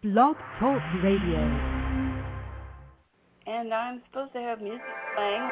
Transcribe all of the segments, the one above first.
Blog Talk Radio. And I'm supposed to have music playing.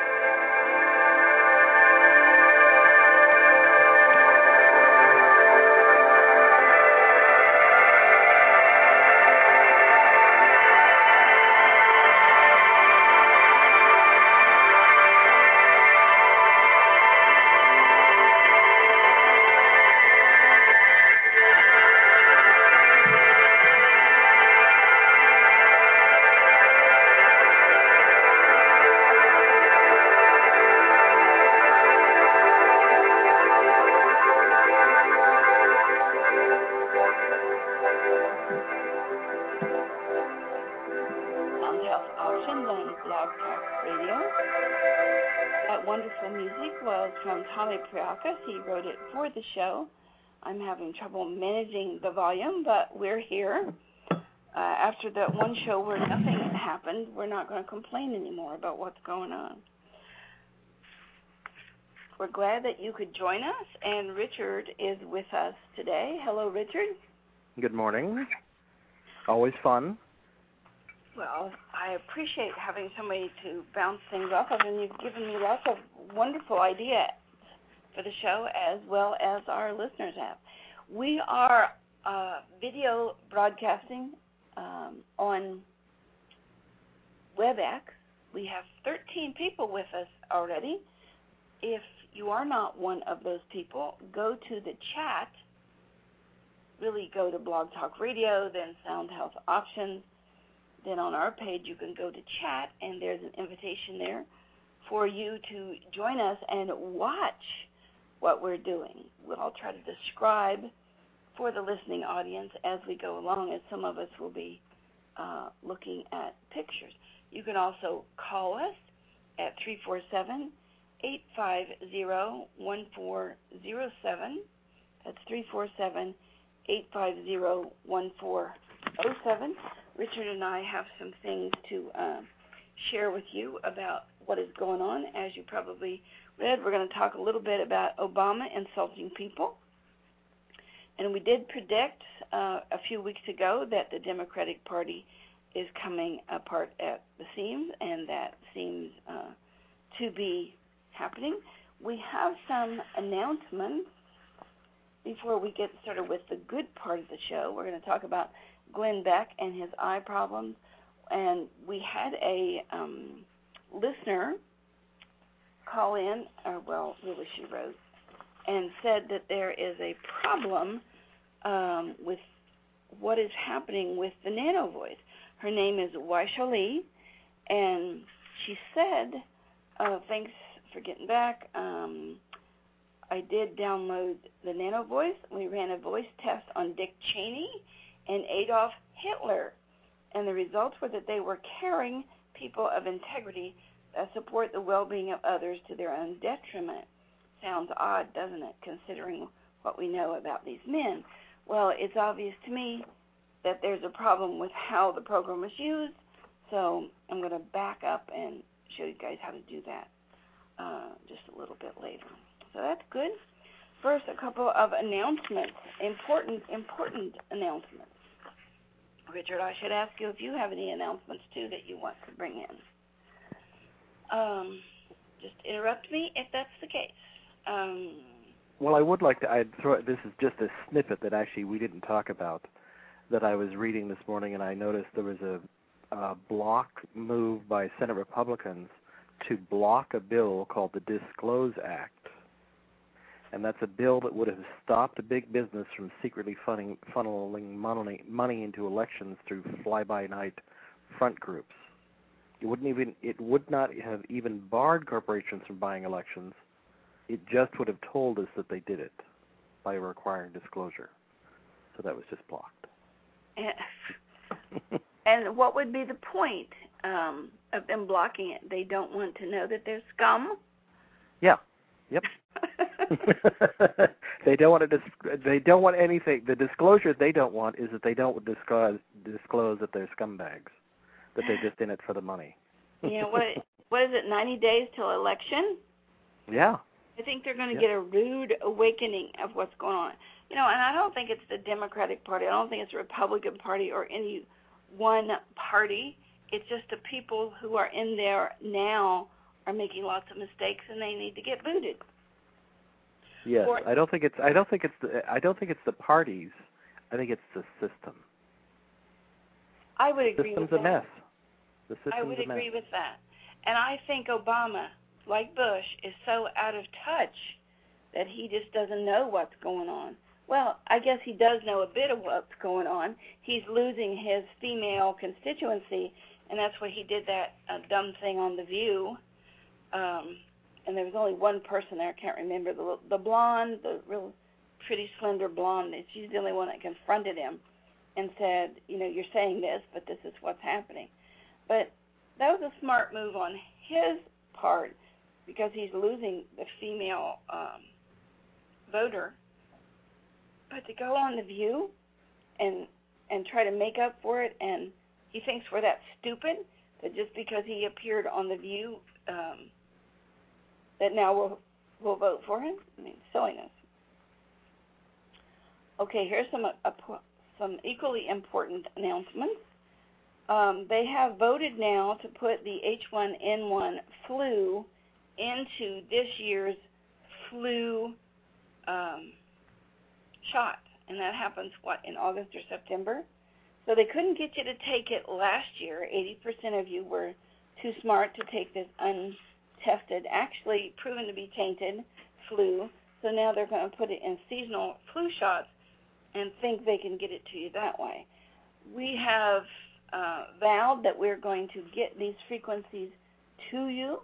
From Tommy Priakas. He wrote it for the show. I'm having trouble managing the volume, but we're here. After that one show where nothing happened, we're not going to complain anymore about what's going on. We're glad that you could join us, and Richard is with us today. Hello, Richard. Good morning. Always fun. Well, I appreciate having somebody to bounce things off of, and you've given me lots of wonderful ideas for the show, as well as our listeners have. We are video broadcasting on WebEx. We have 13 people with us already. If you are not one of those people, go to the chat. Really go to Blog Talk Radio, then Sound Health Options. Then on our page, you can go to chat, and there's an invitation there for you to join us and watch what we're doing. I'll try to describe for the listening audience as we go along, as some of us will be looking at pictures. You can also call us at 347-850-1407. That's 347-850-1407. Richard and I have some things to share with you about what is going on. As you probably read, we're going to talk a little bit about Obama insulting people. And we did predict a few weeks ago that the Democratic Party is coming apart at the seams, and that seems to be happening. We have some announcements before we get started with the good part of the show. We're going to talk about Glenn Beck and his eye problems, and we had a listener call in, really she wrote, and said that there is a problem with what is happening with the Nano Voice. Her name is Waisha Lee, and she said, thanks for getting back. I did download the Nano Voice. We ran a voice test on Dick Cheney and Adolf Hitler, and the results were that they were caring people of integrity that support the well-being of others to their own detriment. Sounds odd, doesn't it, considering what we know about these men? Well, it's obvious to me that there's a problem with how the program was used, so I'm going to back up and show you guys how to do that just a little bit later. So that's good. First, a couple of announcements, important announcements. Richard, I should ask you if you have any announcements, too, that you want to bring in. Just interrupt me if that's the case. Well, I would like to this is just a snippet that actually we didn't talk about that I was reading this morning, and I noticed there was a block move by Senate Republicans to block a bill called the Disclose Act. And that's a bill that would have stopped big business from secretly funneling money into elections through fly-by-night front groups. It would not have even barred corporations from buying elections. It just would have told us that they did it by requiring disclosure. So that was just blocked. And what would be the point of them blocking it? They don't want to know that they're scum? Yeah. Yep. They don't want to. They don't want anything. The disclosure they don't want is that they don't disclose that they're scumbags, that they're just in it for the money. What is it? 90 days till election? Yeah. I think they're going to get a rude awakening of what's going on. and I don't think it's the Democratic Party. I don't think it's the Republican Party or any one party. It's just the people who are in there now are making lots of mistakes, and they need to get booted. Yes, I don't think it's the parties. I think it's the system. I would agree with that. The system's a mess. The system's I would a mess. agree with that. And I think Obama, like Bush, is so out of touch that he just doesn't know what's going on. Well, I guess he does know a bit of what's going on. He's losing his female constituency, and that's why he did that dumb thing on The View. And there was only one person there, I can't remember, the blonde, the real pretty slender blonde. She's the only one that confronted him and said, you're saying this, but this is what's happening. But that was a smart move on his part because he's losing the female voter. But to go on The View and try to make up for it, and he thinks we're that stupid that just because he appeared on The View that now we'll vote for him? I mean, silliness. Okay, here's some equally important announcements. They have voted now to put the H1N1 flu into this year's flu shot, and that happens, in August or September? So they couldn't get you to take it last year. 80% of you were too smart to take this untested, actually proven to be tainted flu, so now they're going to put it in seasonal flu shots and think they can get it to you that way. We have vowed that we're going to get these frequencies to you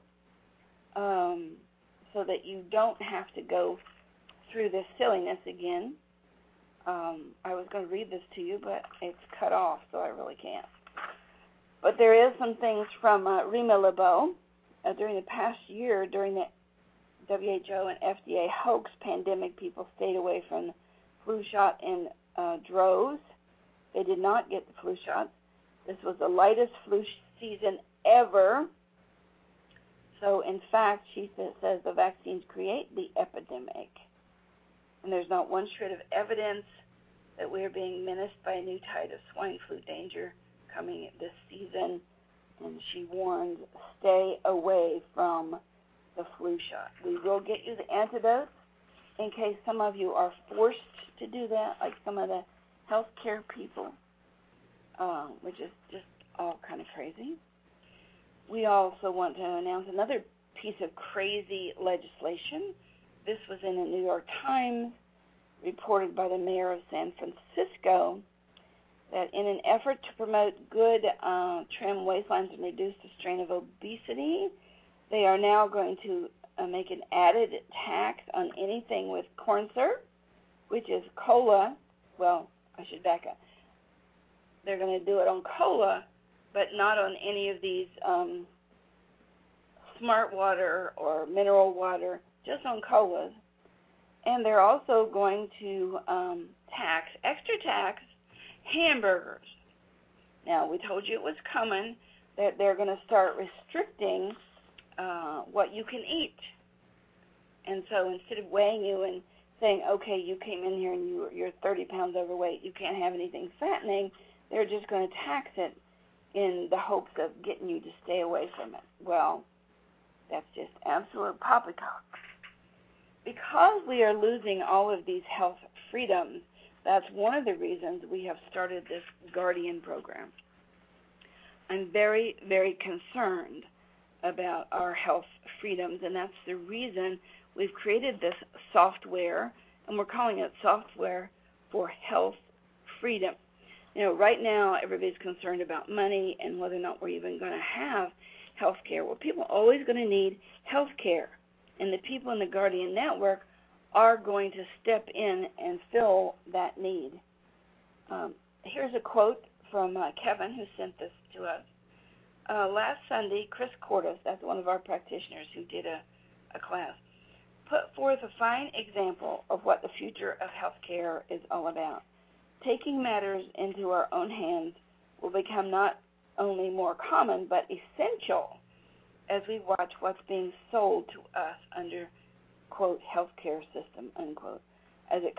so that you don't have to go through this silliness again. I was going to read this to you, but it's cut off, so I really can't. But there is some things from Rima Lebeau. During the past year, during the WHO and FDA hoax pandemic, people stayed away from the flu shot in droves. They did not get the flu shot. This was the lightest flu season ever. So, in fact, she says the vaccines create the epidemic. And there's not one shred of evidence that we are being menaced by a new tide of swine flu danger coming this season. And she warns, stay away from the flu shot. We will get you the antidotes in case some of you are forced to do that, like some of the healthcare people, which is just all kind of crazy. We also want to announce another piece of crazy legislation. This was in the New York Times, reported by the mayor of San Francisco, that in an effort to promote good trim waistlines and reduce the strain of obesity, they are now going to make an added tax on anything with corn syrup, which is cola. Well, I should back up. They're going to do it on cola, but not on any of these smart water or mineral water, just on colas. And they're also going to extra tax hamburgers. Now, we told you it was coming, that they're going to start restricting what you can eat. And so instead of weighing you and saying, okay, you came in here and you're 30 pounds overweight, you can't have anything fattening, they're just going to tax it in the hopes of getting you to stay away from it. Well, that's just absolute poppycock. Because we are losing all of these health freedoms, that's one of the reasons we have started this Guardian program. I'm very, very concerned about our health freedoms, and that's the reason we've created this software, and we're calling it Software for Health Freedom. Right now, everybody's concerned about money and whether or not we're even going to have health care. Well, people are always going to need health care, and the people in the Guardian Network are going to step in and fill that need. Here's a quote from Kevin, who sent this to us. Last Sunday, Chris Cordes, that's one of our practitioners who did a class, put forth a fine example of what the future of healthcare is all about. Taking matters into our own hands will become not only more common, but essential as we watch what's being sold to us under, quote, healthcare system, unquote, as it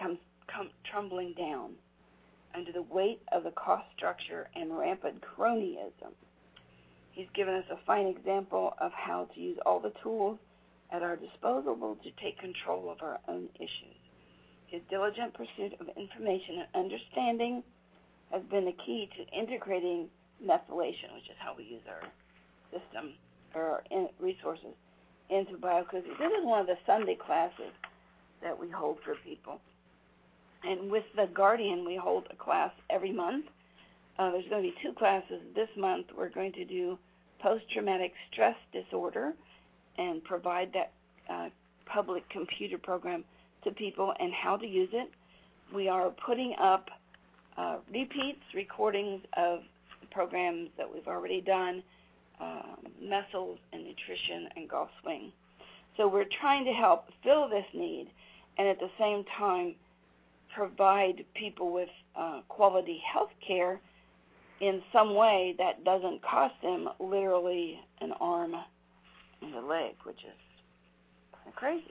tumbling down under the weight of the cost structure and rampant cronyism. He's given us a fine example of how to use all the tools at our disposal to take control of our own issues. His diligent pursuit of information and understanding has been the key to integrating methylation, which is how we use our system or our resources, into bioacoustics. This is one of the Sunday classes that we hold for people. And with The Guardian, we hold a class every month. There's going to be 2 classes this month. We're going to do post-traumatic stress disorder and provide that public computer program to people and how to use it. We are putting up repeats, recordings of programs that we've already done, muscles and nutrition and golf swing. So we're trying to help fill this need and at the same time provide people with quality health care in some way that doesn't cost them literally an arm and a leg, which is kind of crazy.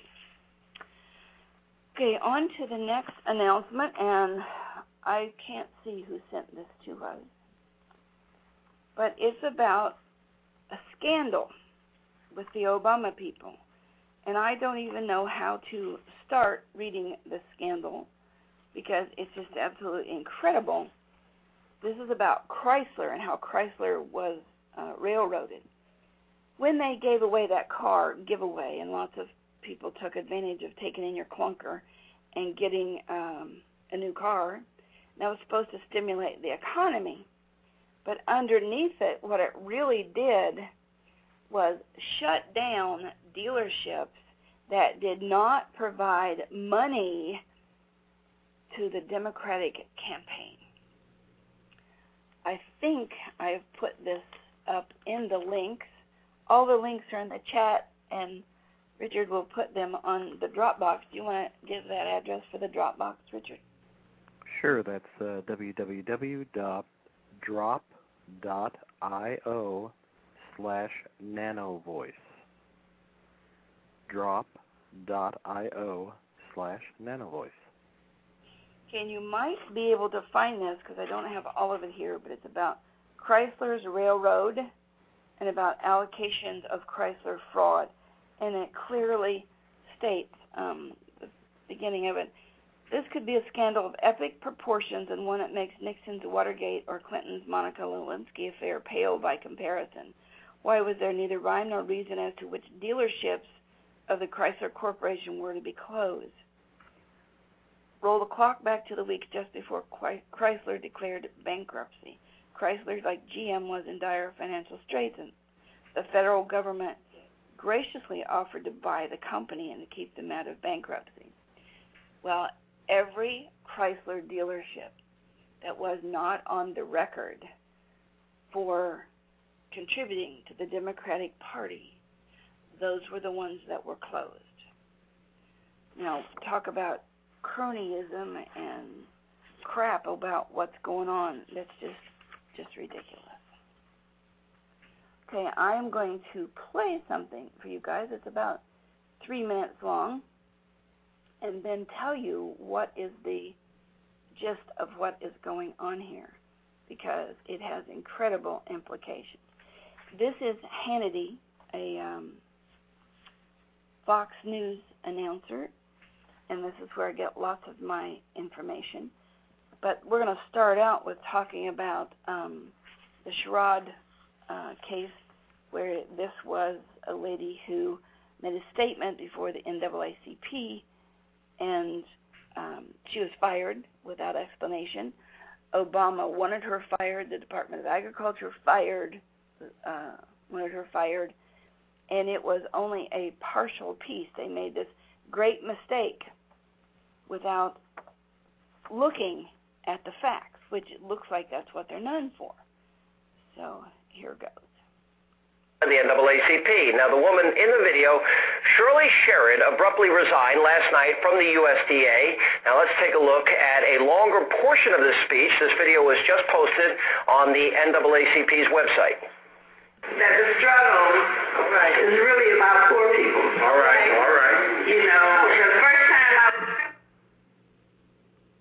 Okay, on to the next announcement, and I can't see who sent this to us, but it's about a scandal with the Obama people, and I don't even know how to start reading the scandal because it's just absolutely incredible. This is about Chrysler and how Chrysler was railroaded. When they gave away that car giveaway, and lots of people took advantage of taking in your clunker and getting a new car, that was supposed to stimulate the economy. But underneath it, what it really did was shut down dealerships that did not provide money to the Democratic campaign. I think I've put this up in the links. All the links are in the chat, and Richard will put them on the Dropbox. Do you want to give that address for the Dropbox, Richard? Sure, that's www.drop.io/nanovoice. Drop.io/nanovoice. Okay, and you might be able to find this because I don't have all of it here, but it's about Chrysler's railroad and about allocations of Chrysler fraud. And it clearly states, the beginning of it, this could be a scandal of epic proportions and one that makes Nixon's Watergate or Clinton's Monica Lewinsky affair pale by comparison. Why was there neither rhyme nor reason as to which dealerships of the Chrysler Corporation were to be closed? Roll the clock back to the week just before Chrysler declared bankruptcy. Chrysler, like GM, was in dire financial straits, and the federal government graciously offered to buy the company and to keep them out of bankruptcy. Well, every Chrysler dealership that was not on the record for contributing to the Democratic Party, those were the ones that were closed. Now, talk about cronyism and crap about what's going on. That's just ridiculous. Okay, I'm going to play something for you guys. It's about 3 minutes long, and then tell you what is the gist of what is going on here, because it has incredible implications. This is Hannity, a Fox News announcer, and this is where I get lots of my information. But we're going to start out with talking about the Sherrod case, where this was a lady who made a statement before the NAACP, and she was fired without explanation. Obama wanted her fired. The Department of Agriculture wanted her fired, and it was only a partial piece. They made this great mistake without looking at the facts, which it looks like that's what they're known for. So here goes. The NAACP. Now, the woman in the video, Shirley Sherrod, abruptly resigned last night from the USDA. Now, let's take a look at a longer portion of this speech. This video was just posted on the NAACP's website. That the struggle is really about poor people. All right. You know, the first time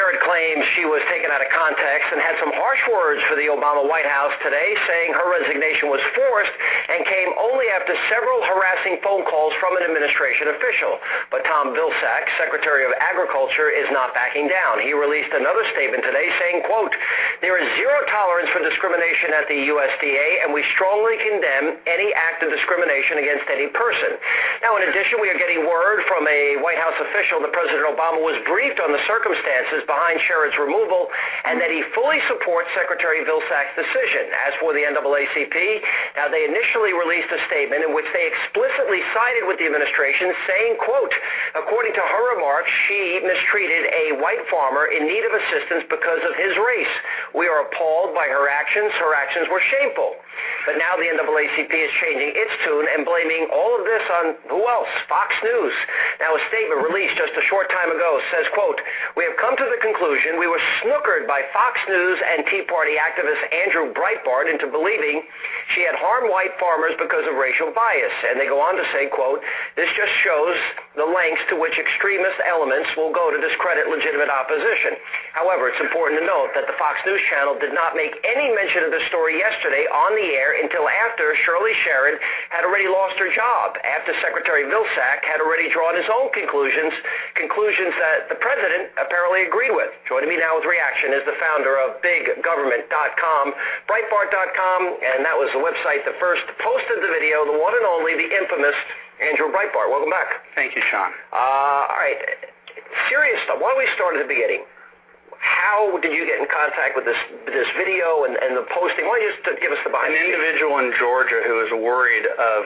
Sherrod claims she was taken out of context and had some harsh words for the Obama White House today, saying her resignation was forced and came only after several harassing phone calls from an administration official. But Tom Vilsack, Secretary of Agriculture, is not backing down. He released another statement today saying, quote, "There is zero tolerance for discrimination at the USDA, and we strongly condemn any act of discrimination against any person." Now, in addition, we are getting word from a White House official that President Obama was briefed on the circumstances behind Sherrod's removal and that he fully supports Secretary Vilsack's decision. As for the NAACP, now they initially released a statement in which they explicitly sided with the administration, saying, quote, according to her remarks, she mistreated a white farmer in need of assistance because of his race. We are appalled by her actions. Her actions were shameful. But now the NAACP is changing its tune and blaming all of this on who else? Fox News. Now a statement released just a short time ago says, quote, "We have come to the conclusion we were snookered by Fox News and Tea Party activist Andrew Breitbart into believing she had harmed white farmers because of racial bias." And they go on to say, quote, "This just shows the lengths to which extremist elements will go to discredit legitimate opposition." However, it's important to note that the Fox News channel did not make any mention of the story yesterday on the air until after Shirley Sherrod had already lost her job, after Secretary Vilsack had already drawn his own conclusions that the president apparently agreed with. Joining me now with reaction is the founder of BigGovernment.com, Breitbart.com, and that was the website that first posted the video, the one and only, the infamous Andrew Breitbart. Welcome back. Thank you, Sean. All right. Serious stuff. Why don't we start at the beginning? How did you get in contact with this video and the posting? Why don't you just give us the behind? An individual in Georgia who is worried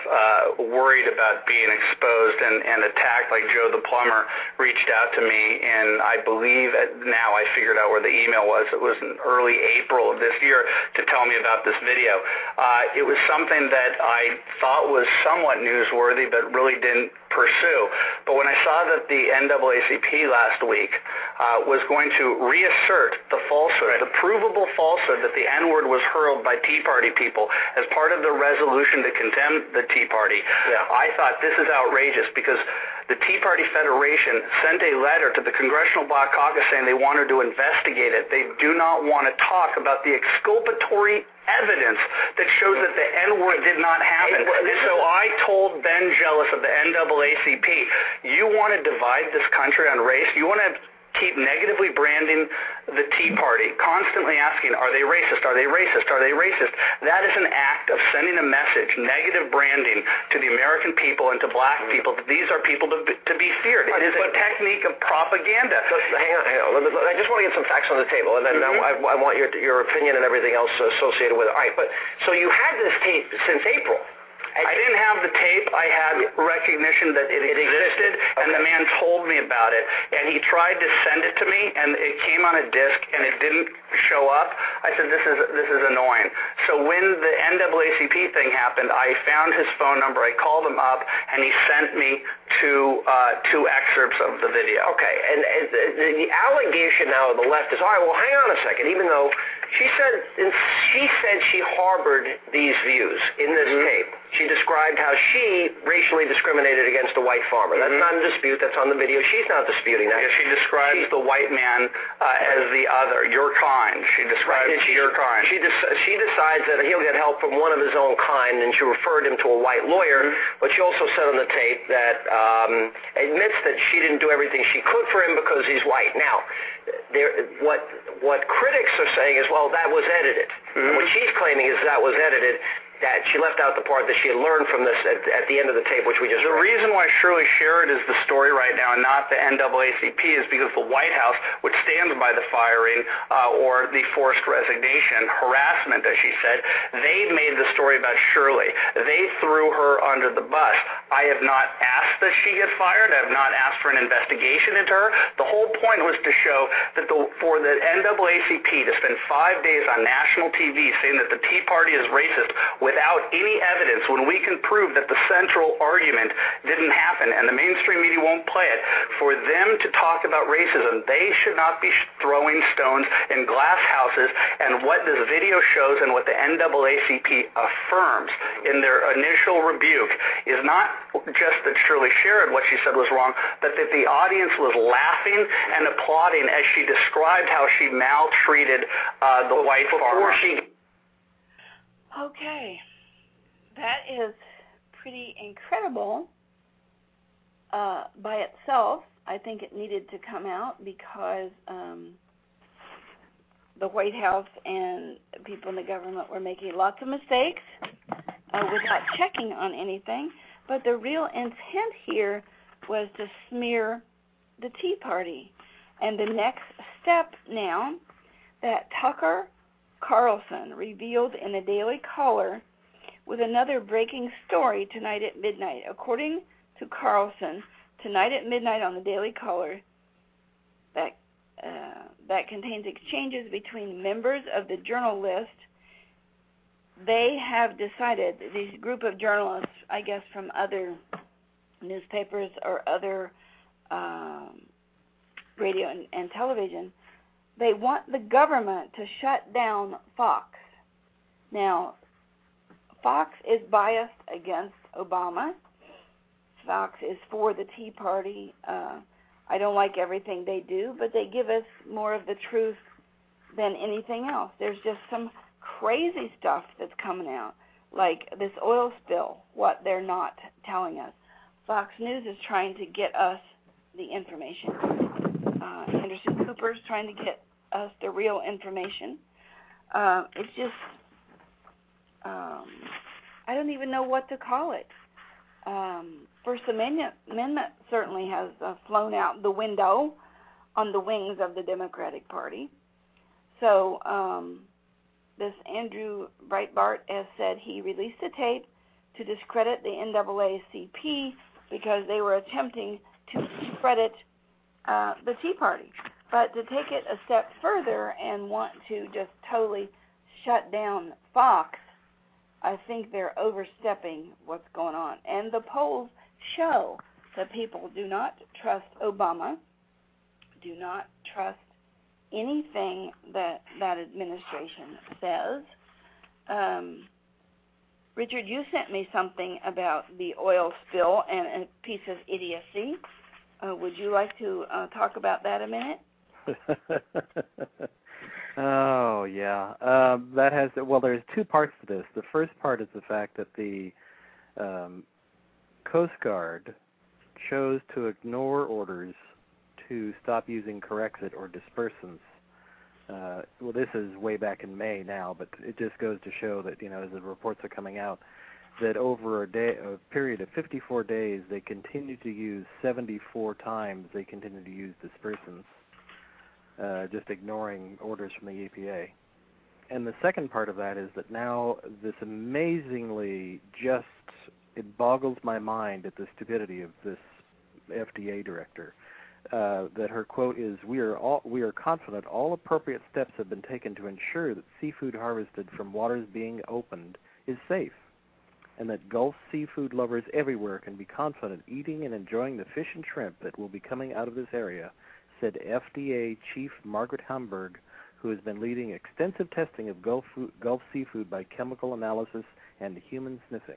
about being exposed and attacked, like Joe the plumber, reached out to me, and I believe now I figured out where the email was. It was in early April of this year to tell me about this video. It was something that I thought was somewhat newsworthy, but really didn't pursue. But when I saw that the NAACP last week was going to reassert the falsehood, the provable falsehood that the N-word was hurled by Tea Party people as part of the resolution to condemn the Tea Party, I thought this is outrageous, because the Tea Party Federation sent a letter to the Congressional Black Caucus saying they wanted to investigate it. They do not want to talk about the exculpatory evidence that shows that the N-word did not happen. And so I told Ben Jealous of the NAACP, you want to divide this country on race? You want to keep negatively branding the Tea Party, constantly asking, are they racist? Are they racist? Are they racist? That is an act of sending a message, negative branding to the American people and to black people, that these are people to be feared. It is a technique of propaganda. So, hang on. I just want to get some facts on the table, and then I want your opinion and everything else associated with it. All right, but so you had this tape since April. I didn't have the tape. I had recognition that it existed, and the man told me about it. And he tried to send it to me, and it came on a disc, and it didn't show up. I said, this is annoying. So when the NAACP thing happened, I found his phone number. I called him up, and he sent me two excerpts of the video. Okay, and the allegation now of the left is, all right, well, hang on a second, even though she said she harbored these views in this tape. She described how she racially discriminated against a white farmer. That's not in dispute. That's on the video. She's not disputing that. Yeah, she describes the white man as the other, your kind. She describes your kind. She decides that he'll get help from one of his own kind, and she referred him to a white lawyer. But she also said on the tape that admits that she didn't do everything she could for him because he's white. Now, what critics are saying is, well, that was edited. And what she's claiming is that was edited, that she left out the part that she had learned from this at the end of the tape, which we just read. The reason why Shirley Sherrod is the story right now and not the NAACP is because the White House, which stands by the firing or the forced resignation, harassment, as she said, they made the story about Shirley. They threw her under the bus. I have not asked that she get fired. I have not asked for an investigation into her. The whole point was to show that for the NAACP to spend 5 days on national TV saying that the Tea Party is racist without any evidence, when we can prove that the central argument didn't happen and the mainstream media won't play it, for them to talk about racism, they should not be throwing stones in glass houses. And what this video shows and what the NAACP affirms in their initial rebuke is not just that Shirley Sherrod, what she said was wrong, but that the audience was laughing and applauding as she described how she maltreated the white farmer. Okay. That is pretty incredible by itself. I think it needed to come out because the White House and people in the government were making lots of mistakes without checking on anything. But the real intent here was to smear the Tea Party. And the next step now that Tucker Carlson revealed in the Daily Caller with another breaking story tonight at midnight. According to Carlson, tonight at midnight on the Daily Caller, that contains exchanges between members of the Journal list. They have decided, this group of journalists, I guess from other newspapers or other radio and television, they want the government to shut down Fox. Now, Fox is biased against Obama. Fox is for the Tea Party. I don't like everything they do, but they give us more of the truth than anything else. There's just some crazy stuff that's coming out, like this oil spill, what they're not telling us. Fox News is trying to get us the information. Anderson Cooper's trying to get us the real information. It's just, I don't even know what to call it. First Amendment certainly has flown out the window on the wings of the Democratic Party. So this Andrew Breitbart has said he released a tape to discredit the NAACP because they were attempting to discredit the Tea Party. But to take it a step further and want to just totally shut down Fox, I think they're overstepping what's going on. And the polls show that people do not trust Obama, do not trust anything that administration says. Richard, you sent me something about the oil spill and a piece of idiocy. Would you like to talk about that a minute? Oh, yeah. That has, well, there's two parts to this. The first part is the fact that the Coast Guard chose to ignore orders to stop using Corexit or dispersants. Well, this is way back in May now, but it just goes to show that, as the reports are coming out, that over a period of 54 days, they continue to use 74 times they continue to use dispersants, just ignoring orders from the EPA. And the second part of that is that now this amazingly it boggles my mind at the stupidity of this FDA director. That her quote is, we are confident all appropriate steps have been taken to ensure that seafood harvested from waters being opened is safe, and that Gulf seafood lovers everywhere can be confident eating and enjoying the fish and shrimp that will be coming out of this area, said FDA Chief Margaret Hamburg, who has been leading extensive testing of Gulf seafood by chemical analysis and human sniffing.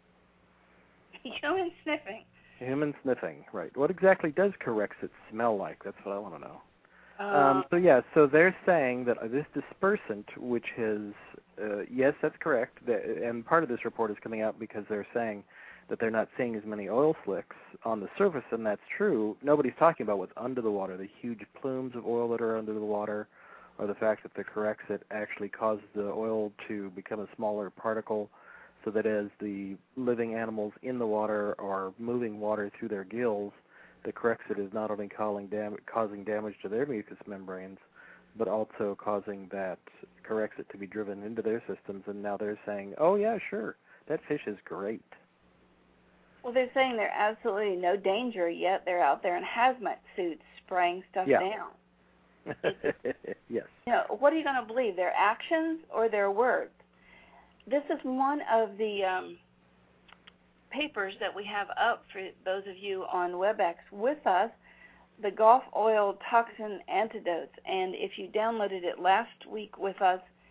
Human sniffing? Human sniffing, right. What exactly does Corexit smell like? That's what I want to know. So they're saying that this dispersant, which has, yes, that's correct, and part of this report is coming out because they're saying that they're not seeing as many oil slicks on the surface, and that's true. Nobody's talking about what's under the water, the huge plumes of oil that are under the water, or the fact that the Corexit actually causes the oil to become a smaller particle, so that as the living animals in the water are moving water through their gills, the Corexit is not only causing damage to their mucous membranes, but also causing that Corexit to be driven into their systems, and now they're saying, oh yeah, sure, that fish is great. Well, they're saying there's absolutely no danger, yet they're out there in hazmat suits spraying stuff down. Yes. What are you going to believe, their actions or their words? This is one of the papers that we have up for those of you on WebEx with us, the Gulf Oil Toxin Antidotes. And if you downloaded it last week with us,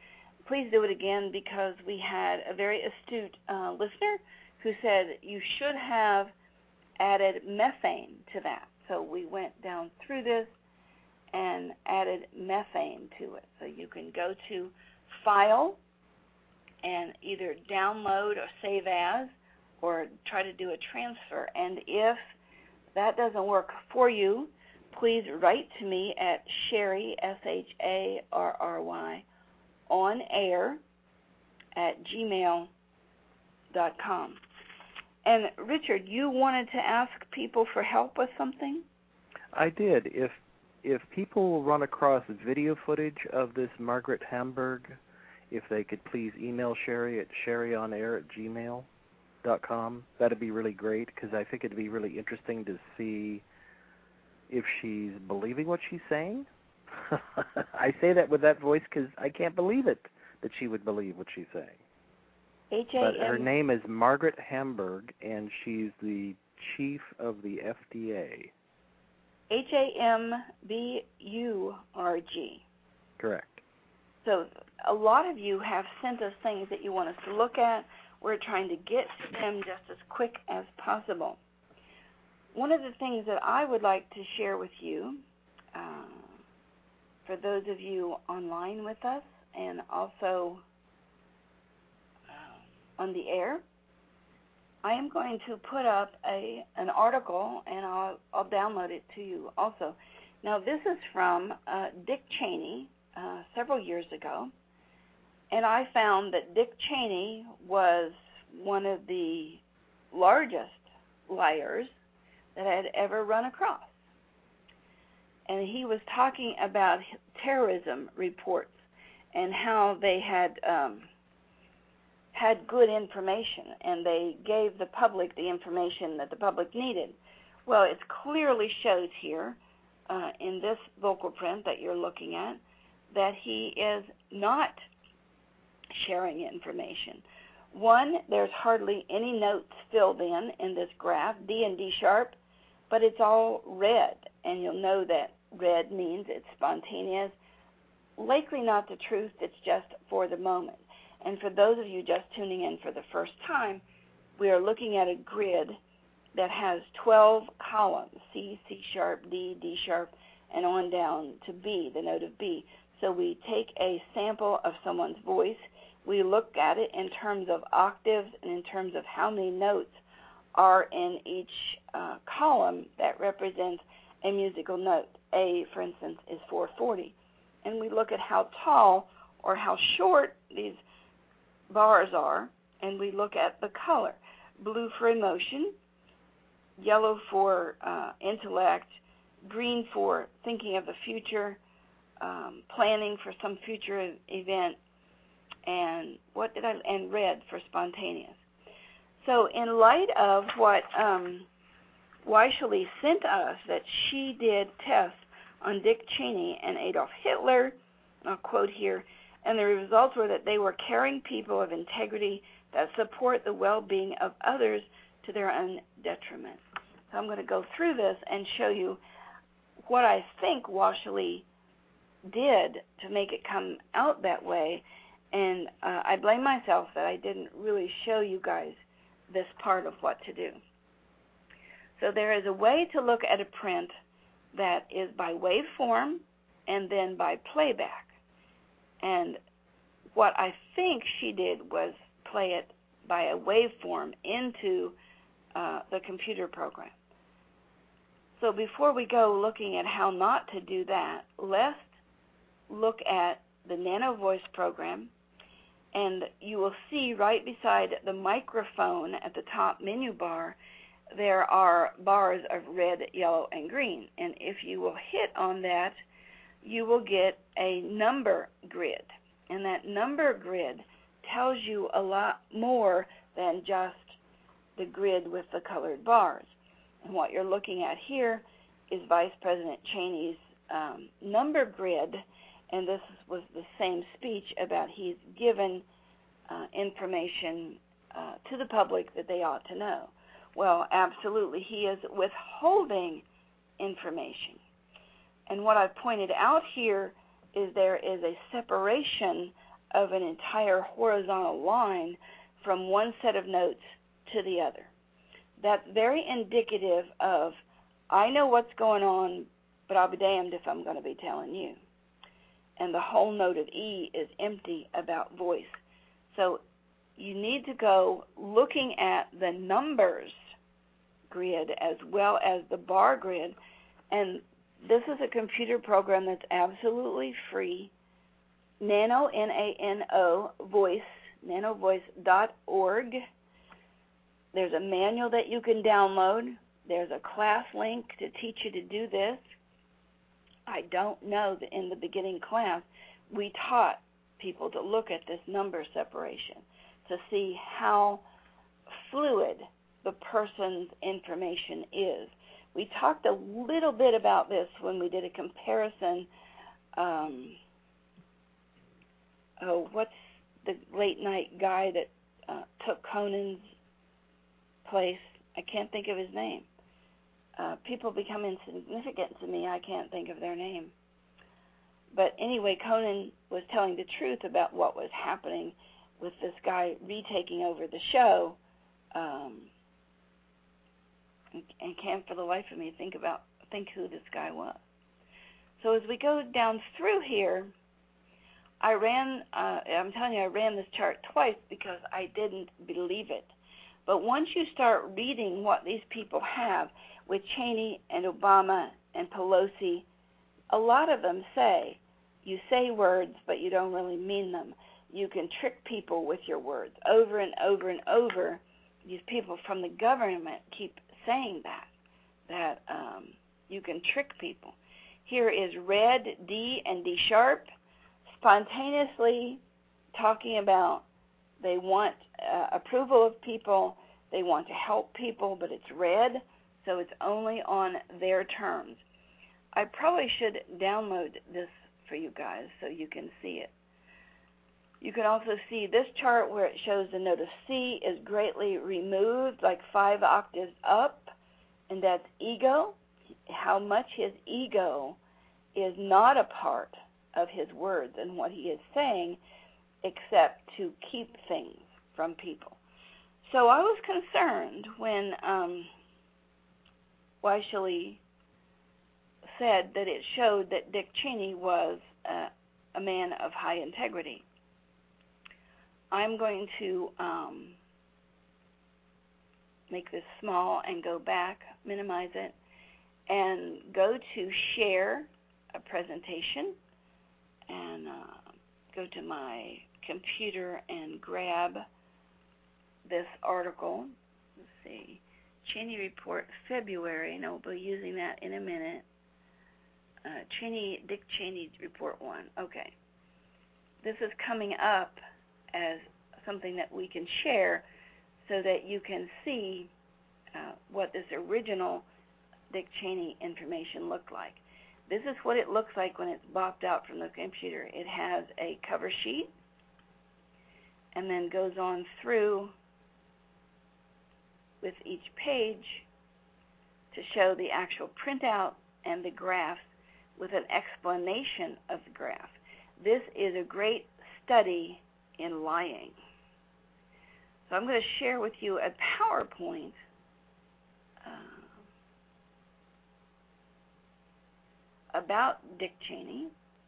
please do it again, because we had a very astute listener who said you should have added methane to that. So we went down through this and added methane to it. So you can go to File and either download or save as, or try to do a transfer. And if that doesn't work for you, please write to me at Sharry, SHARRY, on air at gmail.com. And Richard, you wanted to ask people for help with something? I did. If people run across video footage of this Margaret Hamburg, if they could please email Sharry at sharryonair@gmail.com, that'd be really great, because I think it'd be really interesting to see if she's believing what she's saying. I say that with that voice because I can't believe it that she would believe what she's saying. But her name is Margaret Hamburg, and she's the chief of the FDA. HAMBURG. Correct. So a lot of you have sent us things that you want us to look at. We're trying to get to them just as quick as possible. One of the things that I would like to share with you, for those of you online with us and also on the air, I am going to put up an article, and I'll download it to you also. Now, this is from Dick Cheney several years ago, and I found that Dick Cheney was one of the largest liars that I had ever run across. And he was talking about terrorism reports and how they had good information, and they gave the public the information that the public needed. Well, it clearly shows here in this vocal print that you're looking at that he is not sharing information. One, there's hardly any notes filled in this graph, D and D sharp, but it's all red, and you'll know that red means it's spontaneous. Likely not the truth, it's just for the moment. And for those of you just tuning in for the first time, we are looking at a grid that has 12 columns, C, C sharp, D, D sharp, and on down to B, the note of B. So we take a sample of someone's voice, we look at it in terms of octaves and in terms of how many notes are in each column that represents a musical note. A, for instance, is 440. And we look at how tall or how short these bars are, and we look at the color. Blue for emotion, yellow for intellect, green for thinking of the future, planning for some future event, and red for spontaneous. So in light of what Weichele sent us, that she did tests on Dick Cheney and Adolf Hitler, I'll quote here, and the results were that they were caring people of integrity that support the well-being of others to their own detriment. So I'm going to go through this and show you what I think Weichele did to make it come out that way, and I blame myself that I didn't really show you guys this part of what to do. So there is a way to look at a print that is by waveform and then by playback. And what I think she did was play it by a waveform into the computer program. So before we go looking at how not to do that, let's look at the Nano Voice program, and you will see right beside the microphone at the top menu bar, there are bars of red, yellow, and green. And if you will hit on that, you will get a number grid. And that number grid tells you a lot more than just the grid with the colored bars. And what you're looking at here is Vice President Cheney's number grid, and this was the same speech about he's given information to the public that they ought to know. Well, absolutely, he is withholding information. And what I've pointed out here is there is a separation of an entire horizontal line from one set of notes to the other. That's very indicative of, I know what's going on, but I'll be damned if I'm going to be telling you. And the whole note of E is empty about voice. So you need to go looking at the numbers grid as well as the bar grid. And this is a computer program that's absolutely free. Nano, N-A-N-O, voice, nanovoice.org. There's a manual that you can download. There's a class link to teach you to do this. I don't know that in the beginning class we taught people to look at this number separation to see how fluid the person's information is. We talked a little bit about this when we did a comparison. What's the late night guy that took Conan's place? I can't think of his name. People become insignificant to me. I can't think of their name. But anyway, Conan was telling the truth about what was happening with this guy retaking over the show, and can't for the life of me think who this guy was. So as we go down through here, I'm telling you, I ran this chart twice because I didn't believe it. But once you start reading what these people have with Cheney and Obama and Pelosi, a lot of them say, you say words, but you don't really mean them. You can trick people with your words. Over and over and over, these people from the government keep saying that you can trick people. Here is Red, D, and D sharp, spontaneously talking about they want approval of people, they want to help people, but it's red, so it's only on their terms. I probably should download this for you guys so you can see it. You can also see this chart where it shows the note of C is greatly removed, like 5 octaves up, and that's ego, how much his ego is not a part of his words and what he is saying, except to keep things from people. So I was concerned when Wyshely said that it showed that Dick Cheney was a man of high integrity. I'm going to make this small and go back, minimize it, and go to share a presentation and go to my computer and grab this article. Let's see, Cheney Report February, and I'll be using that in a minute. Dick Cheney Report 1. Okay. This is coming up as something that we can share so that you can see what this original Dick Cheney information looked like. This is what it looks like when it's bopped out from the computer. It has a cover sheet and then goes on through with each page to show the actual printout and the graphs with an explanation of the graph. This is a great study in lying. So I'm going to share with you a PowerPoint about Dick Cheney.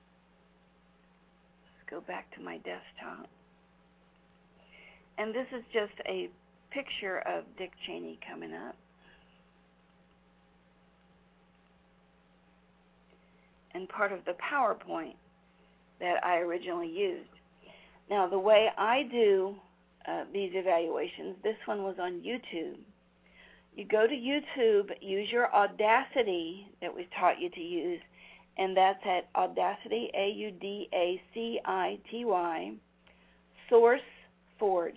Let's go back to my desktop. And this is just a picture of Dick Cheney coming up. And part of the PowerPoint that I originally used. Now, the way I do these evaluations, this one was on YouTube. You go to YouTube, use your Audacity that we've taught you to use, and that's at Audacity, A-U-D-A-C-I-T-Y, SourceForge,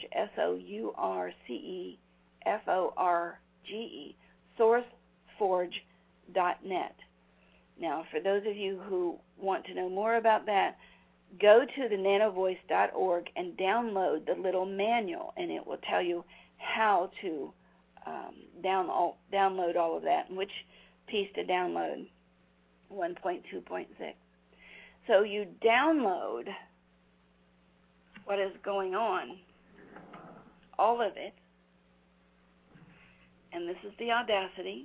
S-O-U-R-C-E-F-O-R-G-E, SourceForge.net. Now, for those of you who want to know more about that, go to the nanovoice.org and download the little manual, and it will tell you how to download all of that and which piece to download, 1.2.6. So you download what is going on, all of it. And this is the Audacity.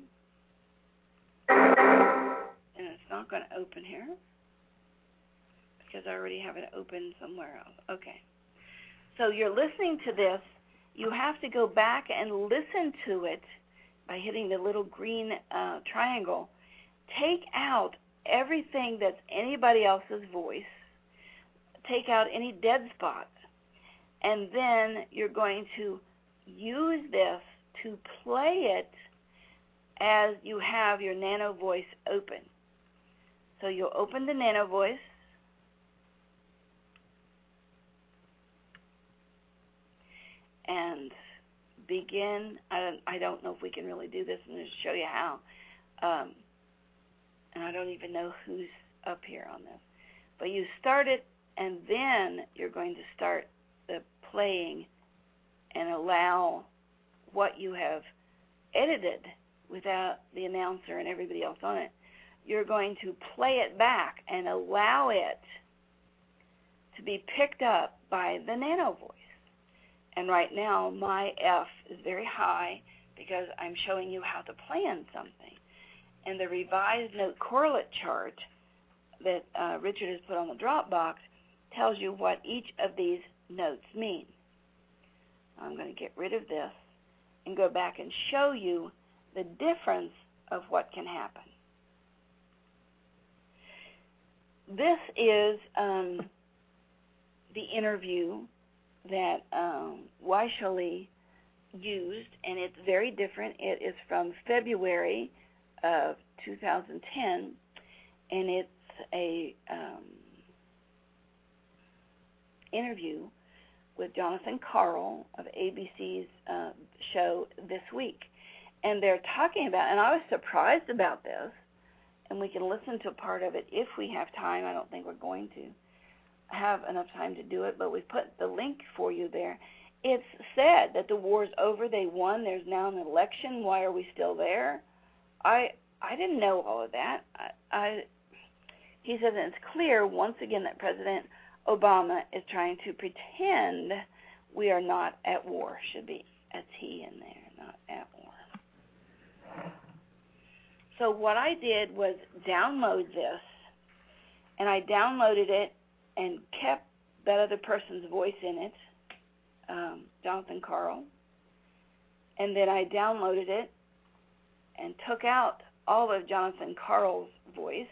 And it's not going to open here because I already have it open somewhere else. Okay. So you're listening to this. You have to go back and listen to it by hitting the little green triangle. Take out everything that's anybody else's voice. Take out any dead spots. And then you're going to use this to play it as you have your Nano Voice open. So you'll open the Nano Voice. And begin. I don't know if we can really do this. I'm going to show you how. And I don't even know who's up here on this. But you start it, and then you're going to start the playing and allow what you have edited without the announcer and everybody else on it. You're going to play it back and allow it to be picked up by the Nano Voice. And right now, my F is very high because I'm showing you how to plan something. And the revised note correlate chart that Richard has put on the Dropbox tells you what each of these notes mean. I'm going to get rid of this and go back and show you the difference of what can happen. This is the interview that Waishali used, and it's very different. It is from February of 2010, and it's a interview with Jonathan Karl of ABC's show This Week. And they're talking about, and I was surprised about this, and we can listen to part of it if we have time. I don't think we're going to have enough time to do it, but we've put the link for you there. It's said that the war's over, they won, there's now an election, why are we still there? I didn't know all of that. He says it's clear once again that President Obama is trying to pretend we are not at war. Should be a T in there, not at war. So what I did was download this, and I downloaded it and kept that other person's voice in it, Jonathan Karl. And then I downloaded it and took out all of Jonathan Karl's voice.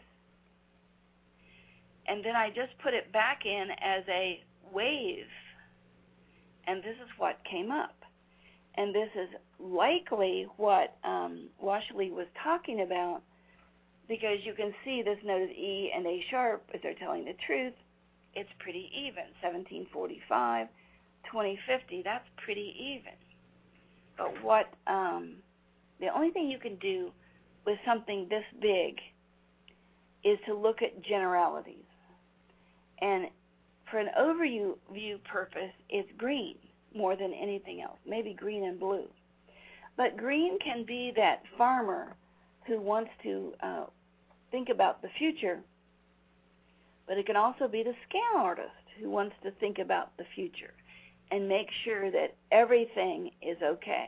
And then I just put it back in as a wave. And this is what came up. And this is likely what Waishali was talking about, because you can see this note is E and A sharp, if they're telling the truth. It's pretty even. 1745, 2050, that's pretty even. But what the only thing you can do with something this big is to look at generalities. And for an overview purpose, it's green more than anything else, maybe green and blue. But green can be that farmer who wants to think about the future, but it can also be the scan artist who wants to think about the future and make sure that everything is okay.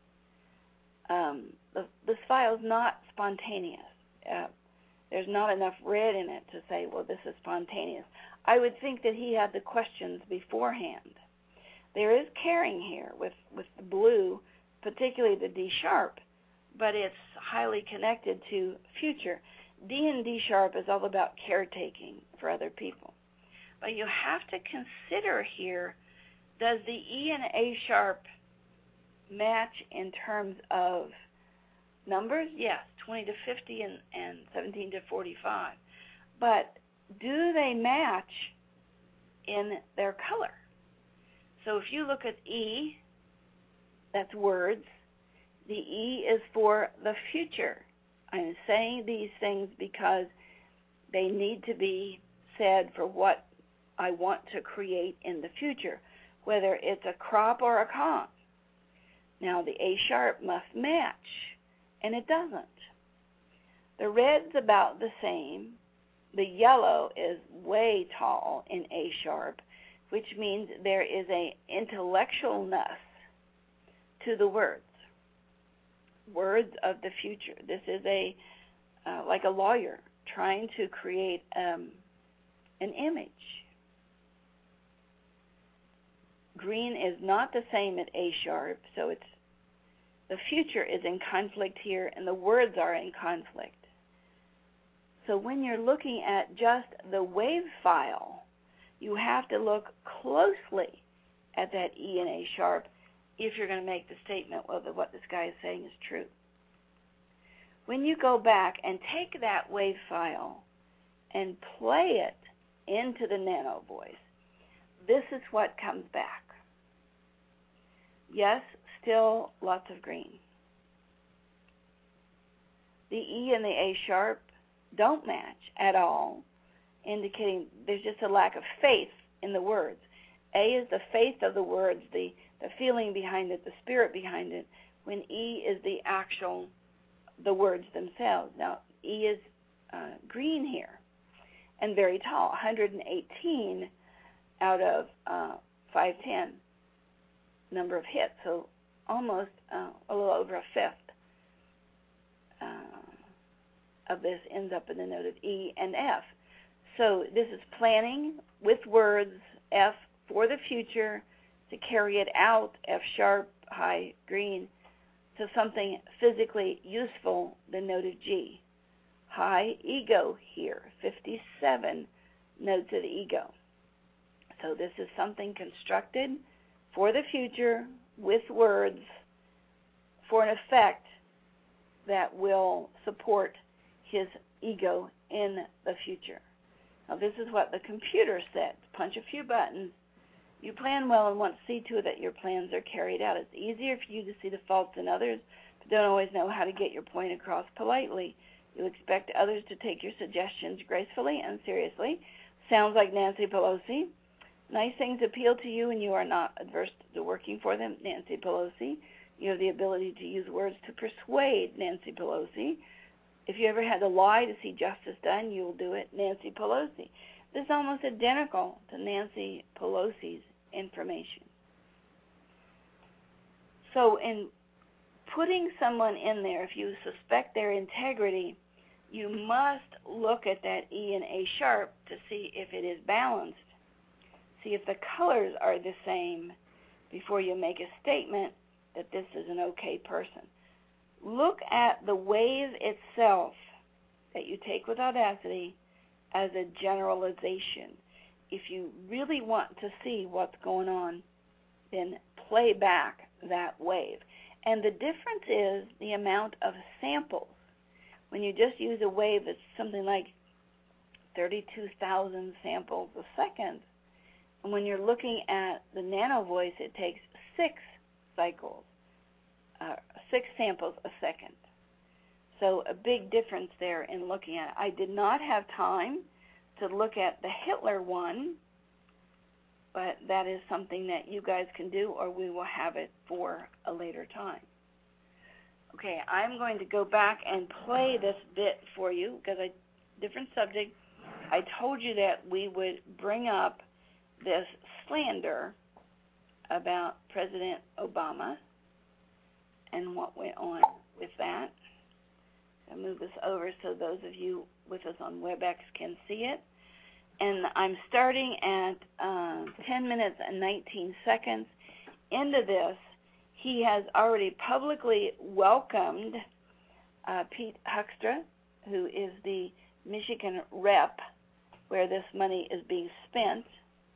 This file is not spontaneous. There's not enough red in it to say, well, this is spontaneous. I would think that he had the questions beforehand. There is caring here with the blue, particularly the D sharp, but it's highly connected to future. D and D sharp is all about caretaking for other people. But you have to consider here, does the E and A sharp match in terms of numbers? Yes, 20 to 50 and 17 to 45. But do they match in their color? So if you look at E, that's words. The E is for the future. I'm saying these things because they need to be said for what I want to create in the future, whether it's a crop or a con. Now the A sharp must match, and it doesn't. The red's about the same. The yellow is way tall in A sharp, which means there is an intellectualness to the words of the future. This is like a lawyer trying to create an image. Green is not the same at A sharp, so the future is in conflict here, and the words are in conflict. So when you're looking at just the wave file, you have to look closely at that E and A sharp if you're going to make the statement whether what this guy is saying is true. When you go back and take that wave file and play it into the nano voice, this is what comes back. Yes, still lots of green. The E and the A sharp don't match at all, indicating there's just a lack of faith in the words. A is the faith of the words, the feeling behind it, the spirit behind it, when E is the words themselves. Now, E is green here and very tall, 118 out of 510 number of hits, so almost a little over a fifth of this ends up in the note of E and F. So this is planning with words, F for the future, to carry it out, F sharp, high, green, to something physically useful, the note of G. High ego here, 57 notes of ego. So this is something constructed for the future with words for an effect that will support his ego in the future. Now this is what the computer said. Punch a few buttons. You plan well and want to see to it that your plans are carried out. It's easier for you to see the faults in others, but don't always know how to get your point across politely. You expect others to take your suggestions gracefully and seriously. Sounds like Nancy Pelosi. Nice things appeal to you and you are not adverse to working for them, Nancy Pelosi. You have the ability to use words to persuade, Nancy Pelosi. If you ever had to lie to see justice done, you will do it, Nancy Pelosi. This is almost identical to Nancy Pelosi's information. So in putting someone in there, if you suspect their integrity, you must look at that E and A sharp to see if it is balanced. See if the colors are the same before you make a statement that this is an okay person. Look at the wave itself that you take with Audacity as a generalization. If you really want to see what's going on, then play back that wave. And the difference is the amount of samples. When you just use a wave that's something like 32,000 samples a second, and when you're looking at the nano voice, it takes 6 samples a second. So a big difference there in looking at it. I did not have time to look at the Hitler one, but that is something that you guys can do, or we will have it for a later time. Okay, I'm going to go back and play this bit for you, because different subject. I told you that we would bring up this slander about President Obama and what went on with that. I'll move this over so those of you with us on WebEx can see it. And I'm starting at 10 minutes and 19 seconds into this. He has already publicly welcomed Pete Hoekstra, who is the Michigan rep where this money is being spent.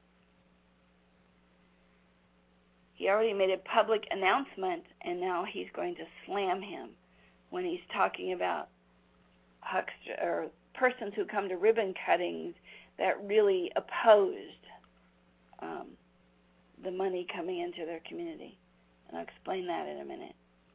He already made a public announcement, and now he's going to slam him when he's talking about Hoekstra, or persons who come to ribbon cuttings that really opposed the money coming into their community. And I'll explain that in a minute.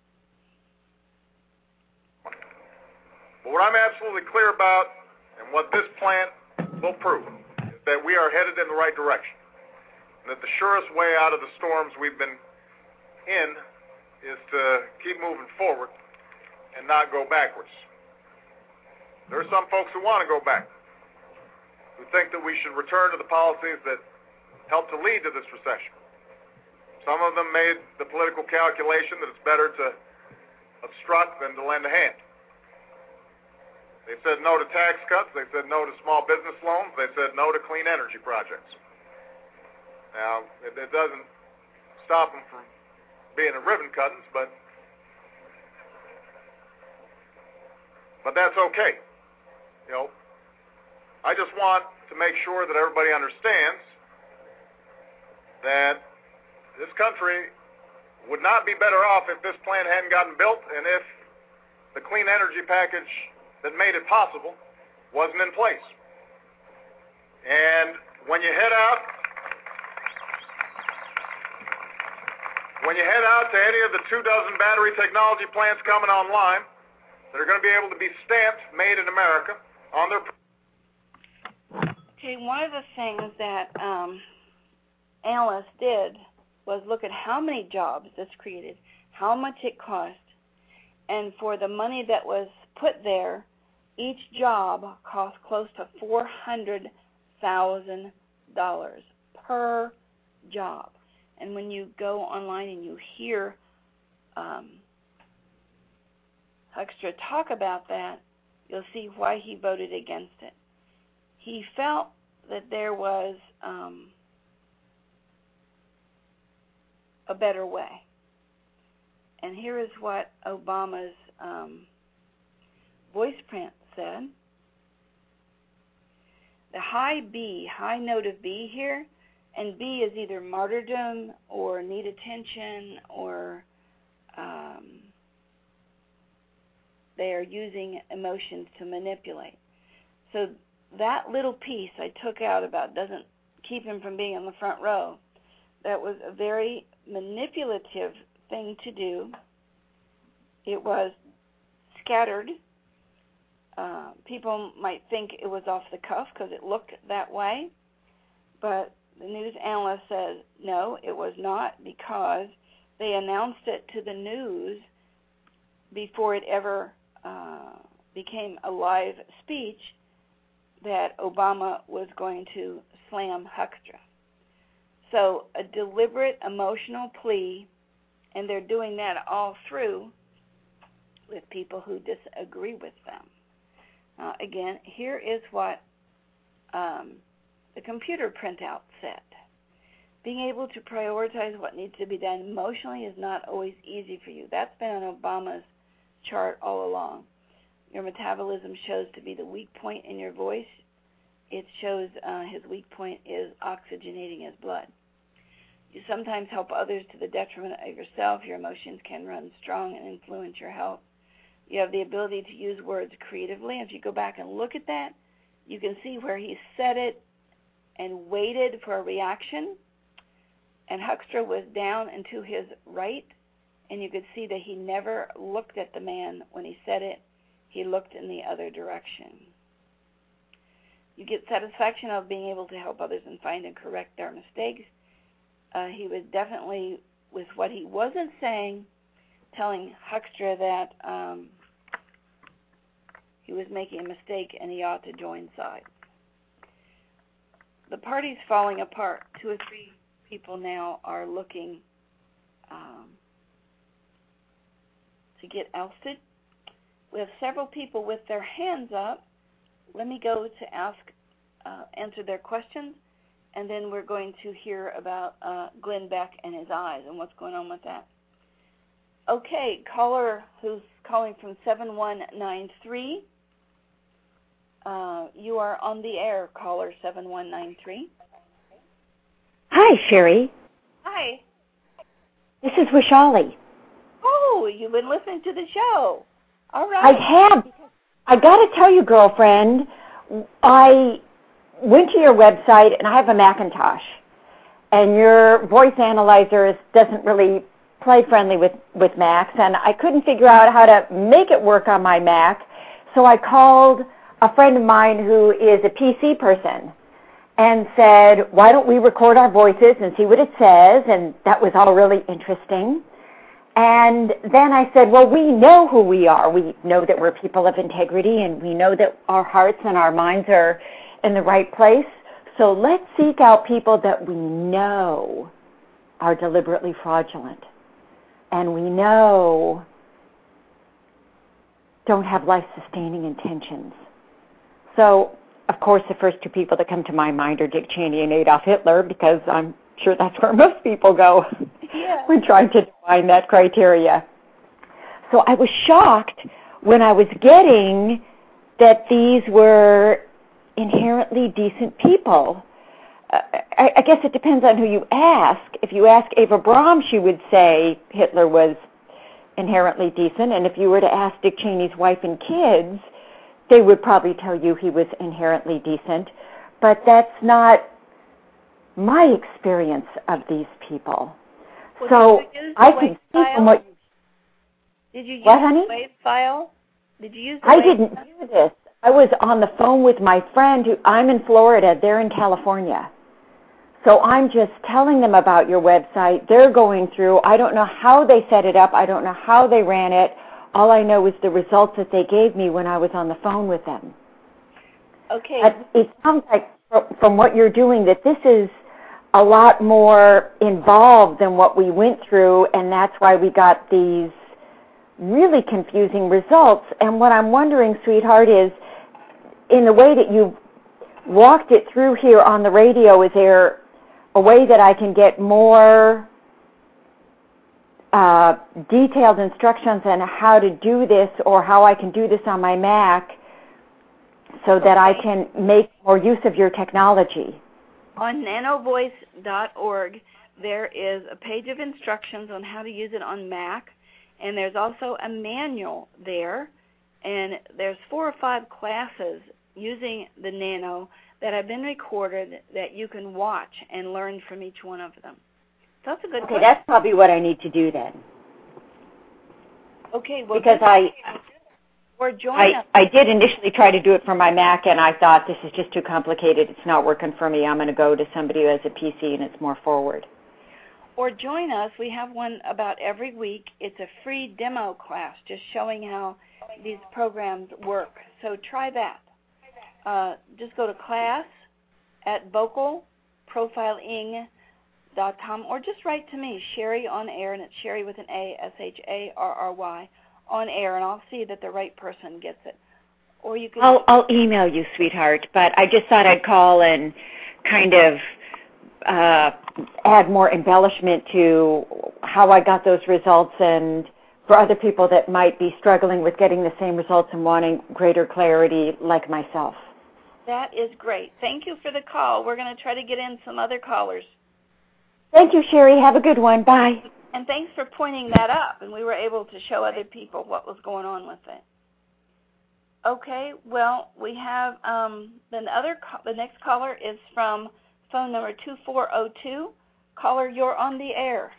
But what I'm absolutely clear about, and what this plan will prove, is that we are headed in the right direction. And that the surest way out of the storms we've been in is to keep moving forward and not go backwards. There are some folks who want to go back, who think that we should return to the policies that helped to lead to this recession. Some of them made the political calculation that it's better to obstruct than to lend a hand. They said no to tax cuts. They said no to small business loans. They said no to clean energy projects. Now, it doesn't stop them from being a ribbon cuttings, but that's okay. You know, I just want to make sure that everybody understands that this country would not be better off if this plant hadn't gotten built and if the clean energy package that made it possible wasn't in place. And when you head out to any of the 24 battery technology plants coming online that are going to be able to be stamped made in America on their... Okay, one of the things that analysts did was look at how many jobs this created, how much it cost, and for the money that was put there, each job cost close to $400,000 per job. And when you go online and you hear Hoekstra talk about that, you'll see why he voted against it. He felt that there was a better way. And here is what Obama's voice print said. The high note of B here, and B is either martyrdom or need attention or they are using emotions to manipulate. So that little piece I took out about doesn't keep him from being on the front row. That was a very manipulative thing to do. It was scattered. People might think it was off the cuff because it looked that way, but the news analyst says no, it was not, because they announced it to the news before it ever became a live speech that Obama was going to slam Hoekstra. So a deliberate emotional plea, and they're doing that all through with people who disagree with them. Again, here is what the computer printout said. Being able to prioritize what needs to be done emotionally is not always easy for you. That's been on Obama's chart all along. Your metabolism shows to be the weak point in your voice. It shows his weak point is oxygenating his blood. You sometimes help others to the detriment of yourself. Your emotions can run strong and influence your health. You have the ability to use words creatively. If you go back and look at that, you can see where he said it and waited for a reaction. And Hoekstra was down and to his right, and you could see that he never looked at the man when he said it. He looked in the other direction. You get satisfaction of being able to help others and find and correct their mistakes. He was definitely, with what he wasn't saying, telling Hoekstra that he was making a mistake and he ought to join sides. The party's falling apart. 2 or 3 people now are looking to get ousted. We have several people with their hands up. Let me go to answer their questions, and then we're going to hear about Glenn Beck and his eyes and what's going on with that. Okay, caller who's calling from 7193. You are on the air, caller 7193. Hi, Sherry. Hi. This is Wishali. Oh, you've been listening to the show. All right. I have. I got to tell you, girlfriend, I went to your website, and I have a Macintosh, and your voice analyzer doesn't really play friendly with Macs, and I couldn't figure out how to make it work on my Mac, so I called a friend of mine who is a PC person and said, why don't we record our voices and see what it says, and that was all really interesting. And then I said, well, we know who we are. We know that we're people of integrity, and we know that our hearts and our minds are in the right place. So let's seek out people that we know are deliberately fraudulent and we know don't have life-sustaining intentions. So, of course, the first two people that come to my mind are Dick Cheney and Adolf Hitler, because I'm sure that's where most people go when trying to define that criteria. So I was shocked when I was getting that these were inherently decent people. I guess it depends on who you ask. If you ask Ava Braun, she would say Hitler was inherently decent, and if you were to ask Dick Cheney's wife and kids, they would probably tell you he was inherently decent. But that's not my experience of these people. Well, so I can see from what you... Did you use what, honey? the WAV file? Did you use the I WAV didn't do this. I was on the phone with my friend. I'm in Florida. They're in California. So I'm just telling them about your website. They're going through. I don't know how they set it up. I don't know how they ran it. All I know is the results that they gave me when I was on the phone with them. Okay. It sounds like from what you're doing that this is a lot more involved than what we went through, and that's why we got these really confusing results. And what I'm wondering, sweetheart, is in the way that you walked it through here on the radio, is there a way that I can get more detailed instructions on how to do this, or how I can do this on my Mac so that I can make more use of your technology? On nanovoice.org, there is a page of instructions on how to use it on Mac, and there's also a manual there, and there's 4 or 5 classes using the Nano that have been recorded that you can watch and learn from each one of them. So that's a good question. That's probably what I need to do then. Okay, well, because I did initially try to do it from my Mac, and I thought this is just too complicated. It's not working for me. I'm going to go to somebody who has a PC and it's more forward. Or join us. We have one about every week. It's a free demo class just showing how these programs work. So try that. Just go to class at vocalprofiling.com, or just write to me, Sharry on Air, and it's Sharry with an A, Sharry, on air, and I'll see that the right person gets it. Or you can. I'll email you, sweetheart, but I just thought I'd call and kind of add more embellishment to how I got those results, and for other people that might be struggling with getting the same results and wanting greater clarity like myself. That is great. Thank you for the call. We're going to try to get in some other callers. Thank you, Sharry. Have a good one. Bye. And thanks for pointing that up, and we were able to show other people what was going on with it. Okay, well, we have the next caller is from phone number 2402. Caller, you're on the air.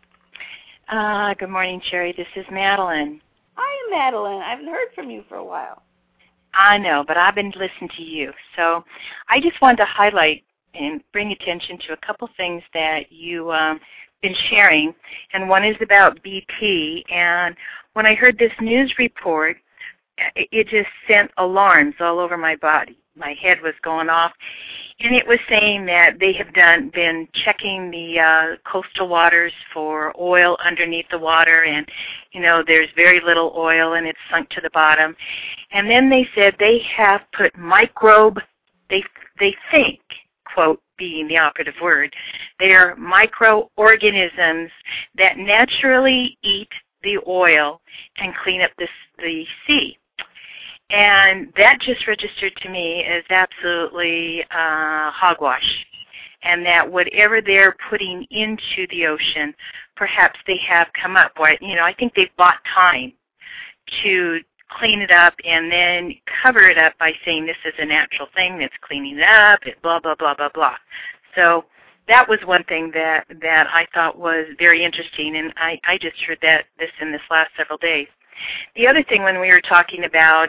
Good morning, Sharry. This is Madeline. Hi, Madeline. I haven't heard from you for a while. I know, but I've been listening to you. So I just wanted to highlight and bring attention to a couple things that you've been sharing, and one is about BP. And when I heard this news report, it just sent alarms all over my body. My head was going off, and it was saying that they have been checking the coastal waters for oil underneath the water, and there's very little oil, and it's sunk to the bottom. And then they said they have put they think, quote, being the operative word, they are microorganisms that naturally eat the oil and clean up the sea. And that just registered to me as absolutely hogwash. And that whatever they're putting into the ocean, perhaps they have come up with, I think they've bought time to clean it up and then cover it up by saying this is a natural thing that's cleaning it up, blah, blah, blah, blah, blah. So that was one thing that I thought was very interesting, and I just heard this in this last several days. The other thing, when we were talking about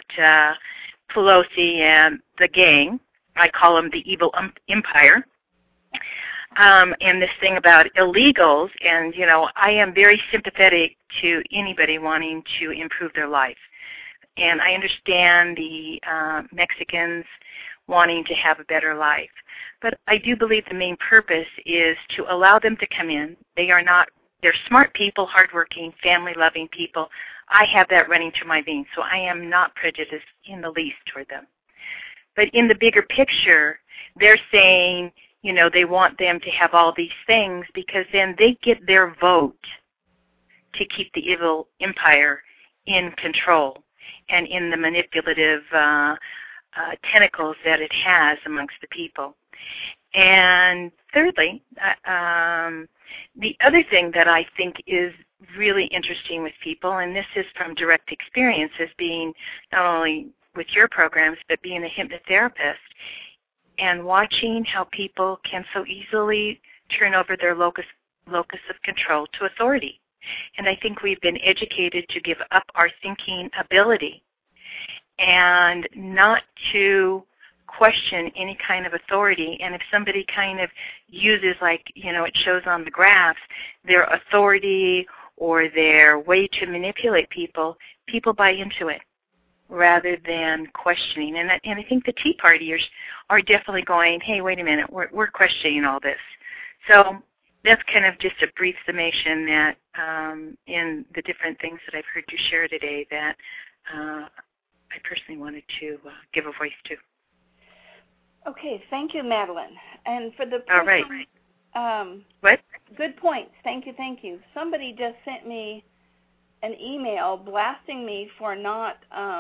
Pelosi and the gang, I call them the evil empire, and this thing about illegals, and, I am very sympathetic to anybody wanting to improve their life. And I understand the Mexicans wanting to have a better life. But I do believe the main purpose is to allow them to come in. They're smart people, hardworking, family-loving people. I have that running through my veins, so I am not prejudiced in the least toward them. But in the bigger picture, they're saying, they want them to have all these things because then they get their vote to keep the evil empire in control and in the manipulative tentacles that it has amongst the people. And thirdly, the other thing that I think is really interesting with people, and this is from direct experience as being not only with your programs, but being a hypnotherapist and watching how people can so easily turn over their locus of control to authority. And I think we've been educated to give up our thinking ability and not to question any kind of authority. And if somebody kind of uses, it shows on the graphs, their authority or their way to manipulate people, people buy into it rather than questioning. And I think the Tea Partiers are definitely going, hey, wait a minute, we're questioning all this. So that's kind of just a brief summation that in the different things that I've heard you share today that I personally wanted to give a voice to. Okay, thank you, Madeline. And for the person, all right. What? Good points. Thank you. Somebody just sent me an email blasting me for not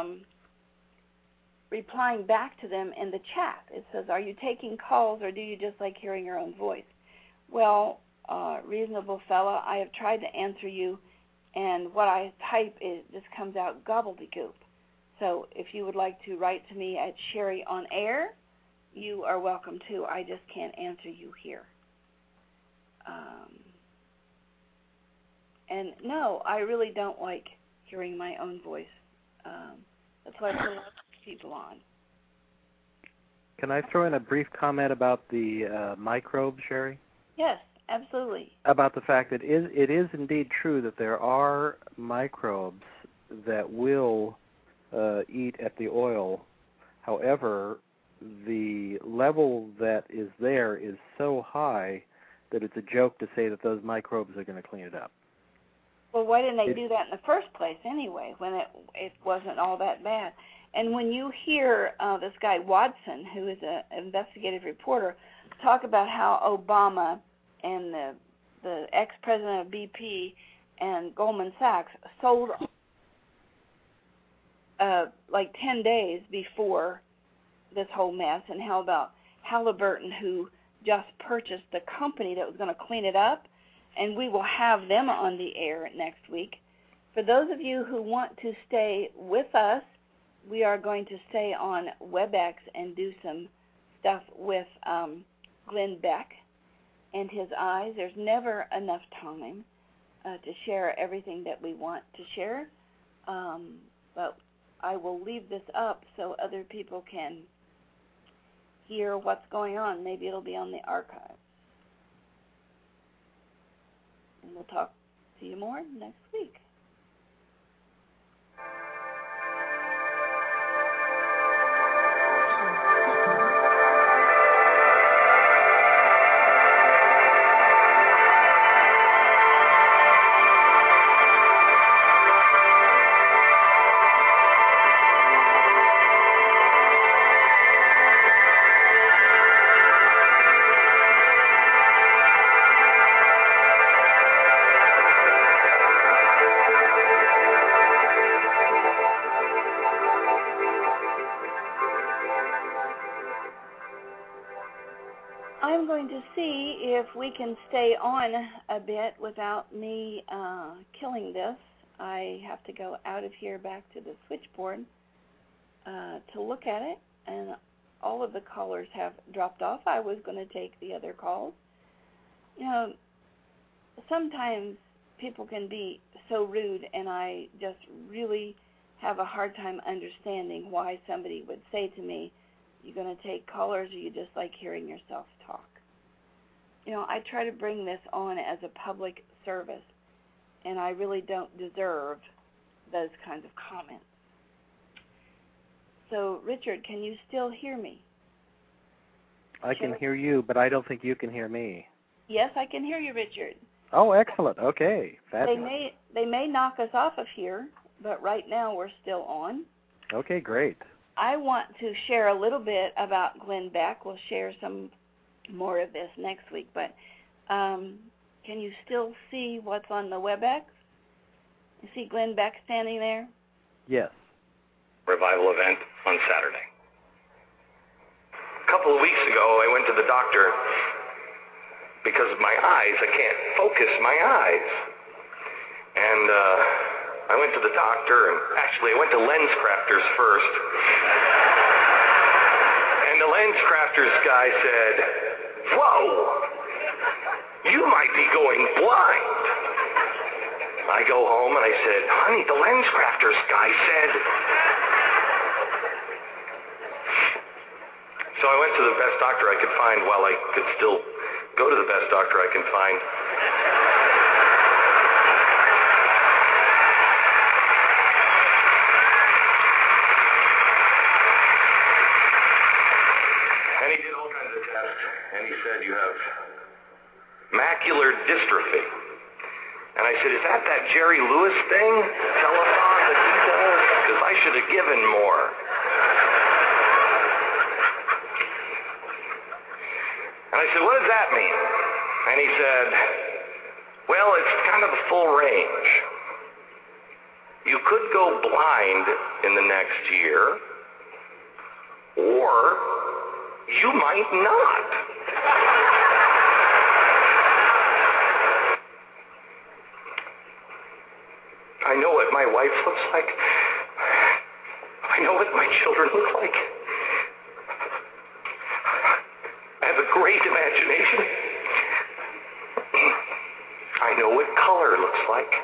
replying back to them in the chat. It says, are you taking calls or do you just like hearing your own voice? Well, reasonable fella, I have tried to answer you, and what I type just comes out gobbledygook. So if you would like to write to me at Sherry on Air, you are welcome to. I just can't answer you here. And no, I really don't like hearing my own voice. That's why I put a lot of people on. Can I throw in a brief comment about the microbes, Sherry? Yes, absolutely. About the fact that it is indeed true that there are microbes that will eat at the oil. However, the level that is there is so high that it's a joke to say that those microbes are going to clean it up. Well, why didn't they do that in the first place anyway, when it wasn't all that bad? And when you hear this guy Watson, who is an investigative reporter, talk about how Obama and the ex-president of BP and Goldman Sachs sold 10 days before this whole mess, and how about Halliburton, who just purchased the company that was going to clean it up, and we will have them on the air next week. For those of you who want to stay with us, we are going to stay on WebEx and do some stuff with Glenn Beck and his eyes. There's never enough time to share everything that we want to share, but I will leave this up so other people can hear what's going on. Maybe it'll be on the archive. And we'll talk to you more next week. I'm going to see if we can stay on a bit without me killing this. I have to go out of here back to the switchboard to look at it, and all of the callers have dropped off. I was going to take the other calls. You know, sometimes people can be so rude, and I just really have a hard time understanding why somebody would say to me, "You're going to take callers, or you just like hearing yourself talk?" You know, I try to bring this on as a public service, and I really don't deserve those kinds of comments. So, Richard, can you still hear me? I can hear you, but I don't think you can hear me. Yes, I can hear you, Richard. Oh, excellent. Okay, fabulous. They may knock us off of here, but right now we're still on. Okay, great. I want to share a little bit about Glenn Beck. We'll share some more of this next week, but can you still see what's on the WebEx? You see Glenn Beck standing there? Yes. Revival event on Saturday. A couple of weeks ago, I went to the doctor because of my eyes. I can't focus my eyes. And I went to the doctor, and actually I went to LensCrafters first. And the LensCrafters guy said, "Whoa, you might be going blind." I go home and I said, "Honey, the LensCrafters guy said..." So I went to the best doctor I could find while I could still go to the best doctor I can find. And he did all kinds of tests, and he said, "You have macular dystrophy." And I said, "Is that Jerry Lewis thing, telethon that he does? Because I should have given more." And I said, "What does that mean?" And he said, "Well, it's kind of the full range. You could go blind in the next year, or you might not." I know what my wife looks like. I know what my children look like. I have a great imagination. I know what color looks like.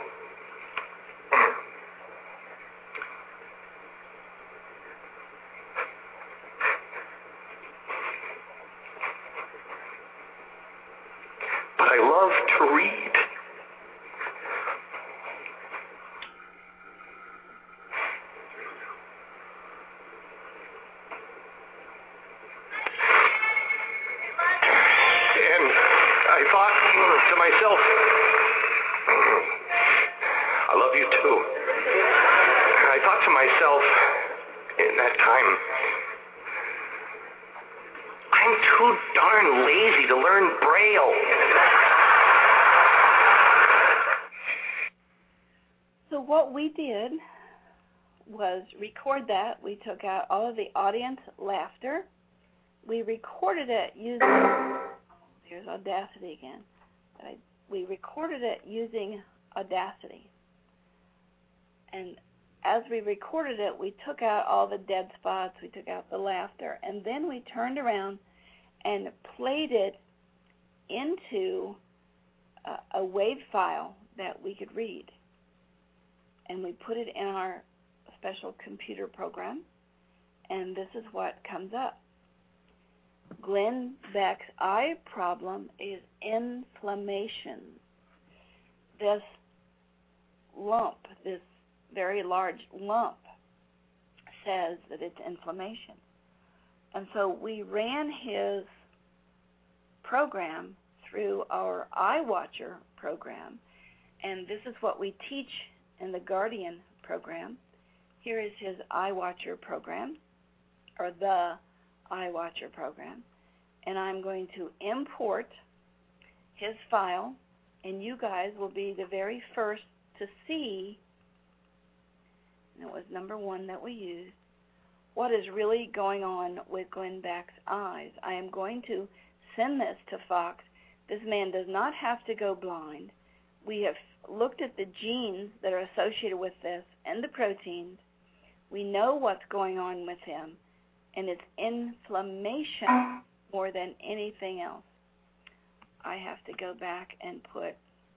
But I love to read. Myself, I love you too. I thought to myself in that time, I'm too darn lazy to learn Braille. So what we did was record that. We took out all of the audience laughter. We recorded it using, there's Audacity again. We recorded it using Audacity. And as we recorded it, we took out all the dead spots, we took out the laughter, and then we turned around and played it into a WAV file that we could read. And we put it in our special computer program, and this is what comes up. Glenn Beck's eye problem is inflammation. This lump, this very large lump, says that it's inflammation. And so we ran his program through our iWatcher program, and this is what we teach in the Guardian program. Here is his iWatcher program, or the iWatcher program, and I'm going to import his file, and you guys will be the very first to see, and it was number 1 that we used, what is really going on with Glenn Beck's eyes. I am going to send this to Fox. This man does not have to go blind. We have looked at the genes that are associated with this and the proteins. We know what's going on with him, and it's inflammation more than anything else. I have to go back and put,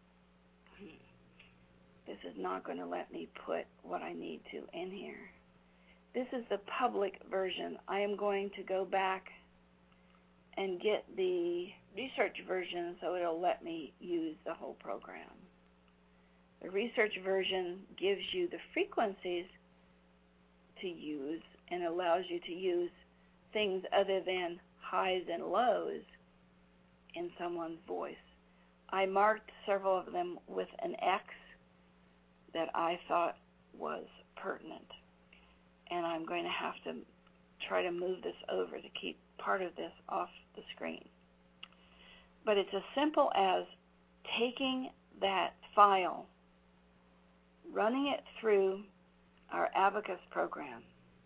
this is not going to let me put what I need to in here. This is the public version. I am going to go back and get the research version so it'll let me use the whole program. The research version gives you the frequencies to use and allows you to use things other than highs and lows in someone's voice. I marked several of them with an X that I thought was pertinent. And I'm going to have to try to move this over to keep part of this off the screen. But it's as simple as taking that file, running it through our Abacus program,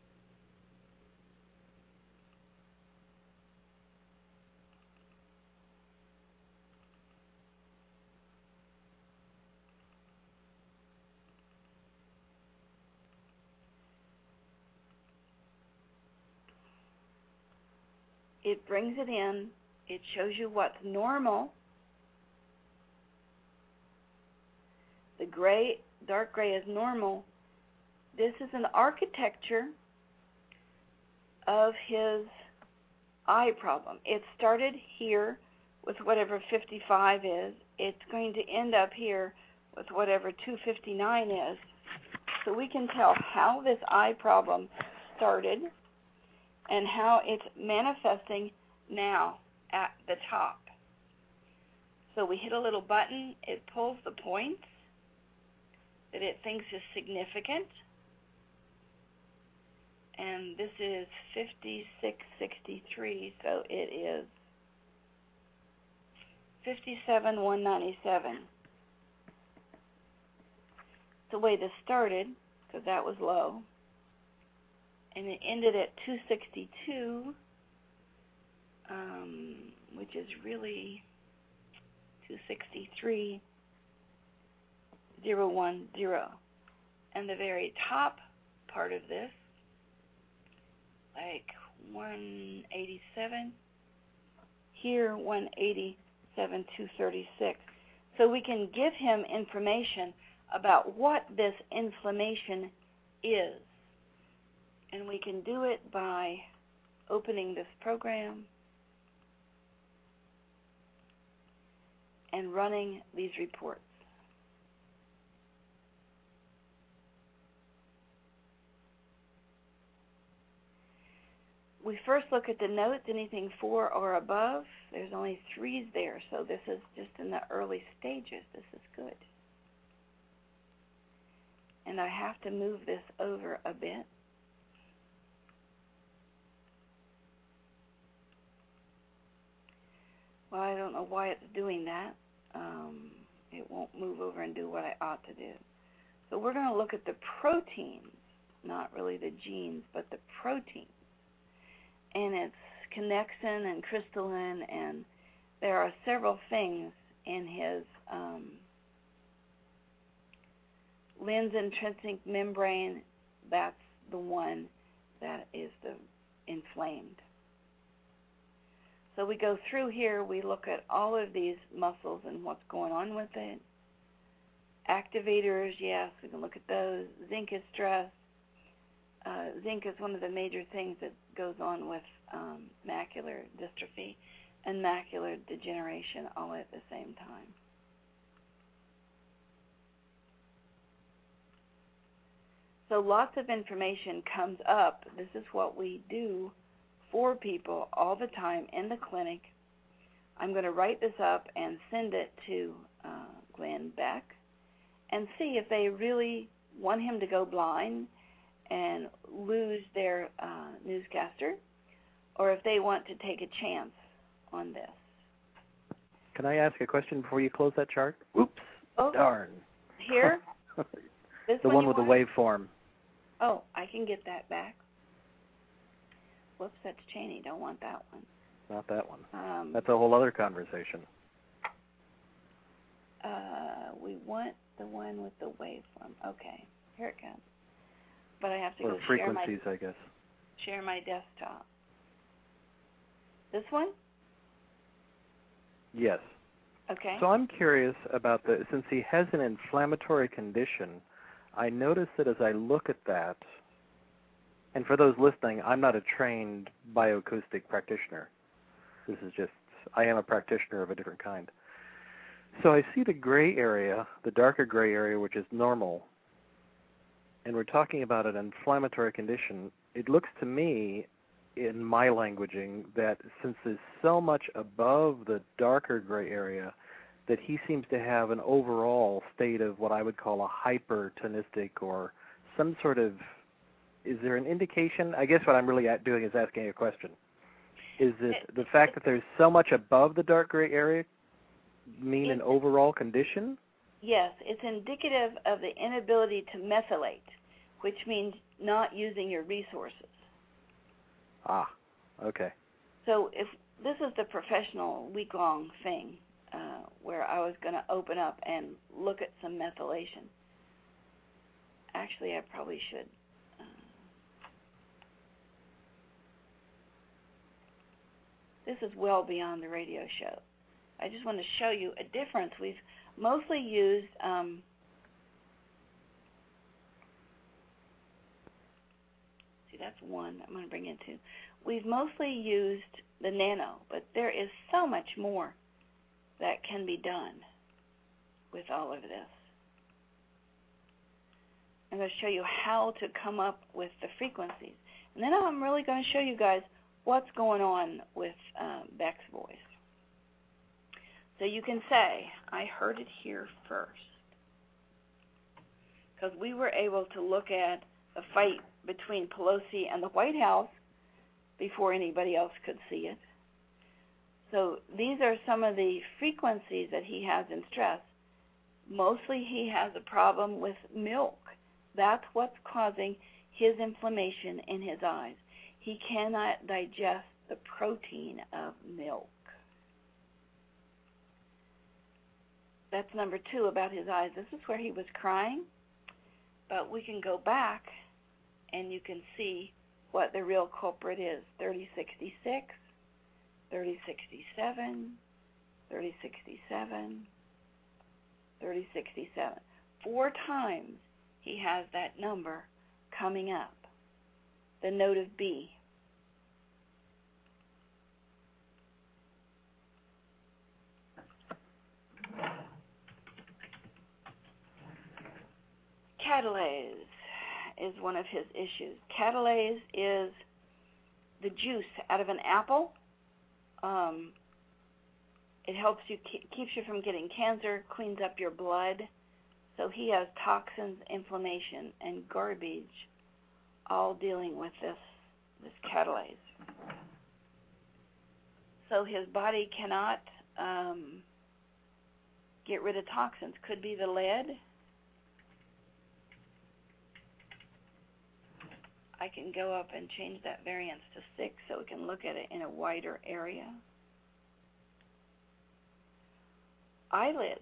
it brings it in, it shows you what's normal. The gray, dark gray is normal. This is an architecture of his eye problem. It started here with whatever 55 is. It's going to end up here with whatever 259 is. So we can tell how this eye problem started and how it's manifesting now at the top. So we hit a little button, it pulls the points that it thinks is significant, and this is 5663, so it is 57,197. It's the way this started, because that was low, and it ended at 262, which is really 263,010. And the very top part of this, like 187, here 187,236. So we can give him information about what this inflammation is. And we can do it by opening this program and running these reports. We first look at the notes, anything 4 or above. There's only 3s there, so this is just in the early stages. This is good. And I have to move this over a bit. Well, I don't know why it's doing that. It won't move over and do what I ought to do. So we're going to look at the proteins, not really the genes, but the proteins. And it's connexin and crystalline, and there are several things in his lens intrinsic membrane. That's the one that is the inflamed. So we go through here, we look at all of these muscles and what's going on with it. Activators, yes, we can look at those. Zinc is stress. Zinc is one of the major things that goes on with macular dystrophy and macular degeneration all at the same time. So lots of information comes up. This is what we do for people all the time in the clinic. I'm going to write this up and send it to Glenn Beck and see if they really want him to go blind and lose their newscaster, or if they want to take a chance on this. Can I ask a question before you close that chart? Oops, oh, darn. Here? This the one with the waveform. Oh, I can get that back. Whoops, that's Cheney. Don't want that one. Not that one. That's a whole other conversation. We want the one with the waveform. Okay, here it comes. But I have to or go frequencies, I guess. Share my desktop. This one? Yes. Okay. So I'm curious about since he has an inflammatory condition, I notice that as I look at that, and for those listening, I'm not a trained bioacoustic practitioner. This is just, I am a practitioner of a different kind. So I see the gray area, the darker gray area, which is normal, and we're talking about an inflammatory condition. It looks to me in my languaging that since there's so much above the darker gray area, that he seems to have an overall state of what I would call a hypertonistic or some sort of, is there an indication? I guess what I'm really doing is asking a question. Is it the fact that there's so much above the dark gray area mean an overall condition? Yes, it's indicative of the inability to methylate, which means not using your resources. Ah, okay. So if this is the professional week-long thing where I was going to open up and look at some methylation. Actually, I probably should. This is well beyond the radio show. I just want to show you a difference. We've mostly used see, that's one. I'm going to bring in two. We've mostly used the nano, but there is so much more that can be done with all of this. I'm going to show you how to come up with the frequencies. And then I'm really going to show you guys what's going on with Beck's voice. So you can say, I heard it here first. Because we were able to look at the fight between Pelosi and the White House before anybody else could see it. So these are some of the frequencies that he has in stress. Mostly he has a problem with milk. That's what's causing his inflammation in his eyes. He cannot digest the protein of milk. That's number two about his eyes. This is where he was crying, but we can go back and you can see what the real culprit is. 3066, 3067, 3067, 3067. 4 times he has that number coming up, the note of B. Catalase is one of his issues. Catalase is the juice out of an apple. It helps you, keeps you from getting cancer, cleans up your blood. So he has toxins, inflammation, and garbage all dealing with this catalase. So his body cannot get rid of toxins. Could be the lead. I can go up and change that variance to 6 so we can look at it in a wider area. Eyelids.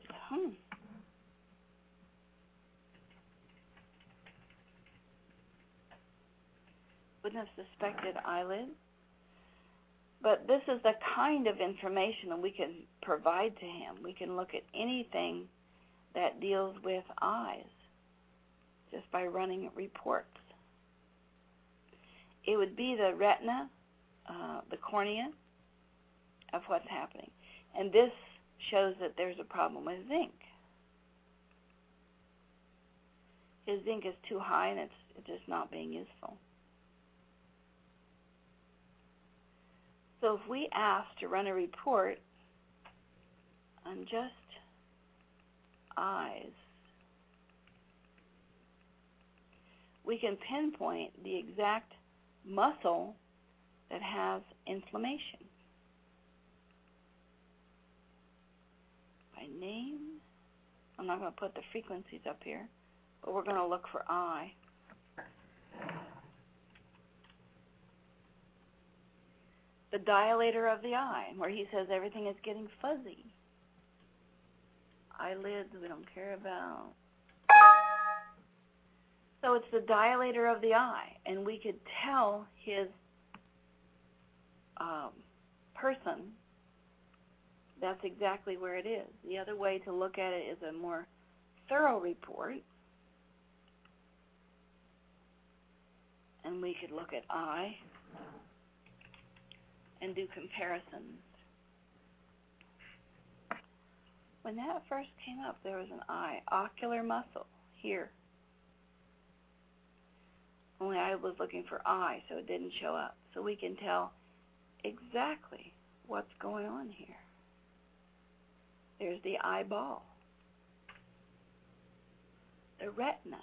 Wouldn't have suspected eyelids. But this is the kind of information that we can provide to him. We can look at anything that deals with eyes just by running reports. It would be the retina, the cornea, of what's happening. And this shows that there's a problem with zinc. His zinc is too high and it's just not being useful. So if we ask to run a report on just eyes, we can pinpoint the exact muscle that has inflammation. By name, I'm not going to put the frequencies up here, but we're going to look for eye. The dilator of the eye, where he says everything is getting fuzzy. Eyelids we don't care about. So it's the dilator of the eye, and we could tell his person that's exactly where it is. The other way to look at it is a more thorough report, and we could look at eye and do comparisons. When that first came up, there was an eye, ocular muscle, here. only I was looking for I, so it didn't show up. So we can tell exactly what's going on here. There's the eyeball, the retina.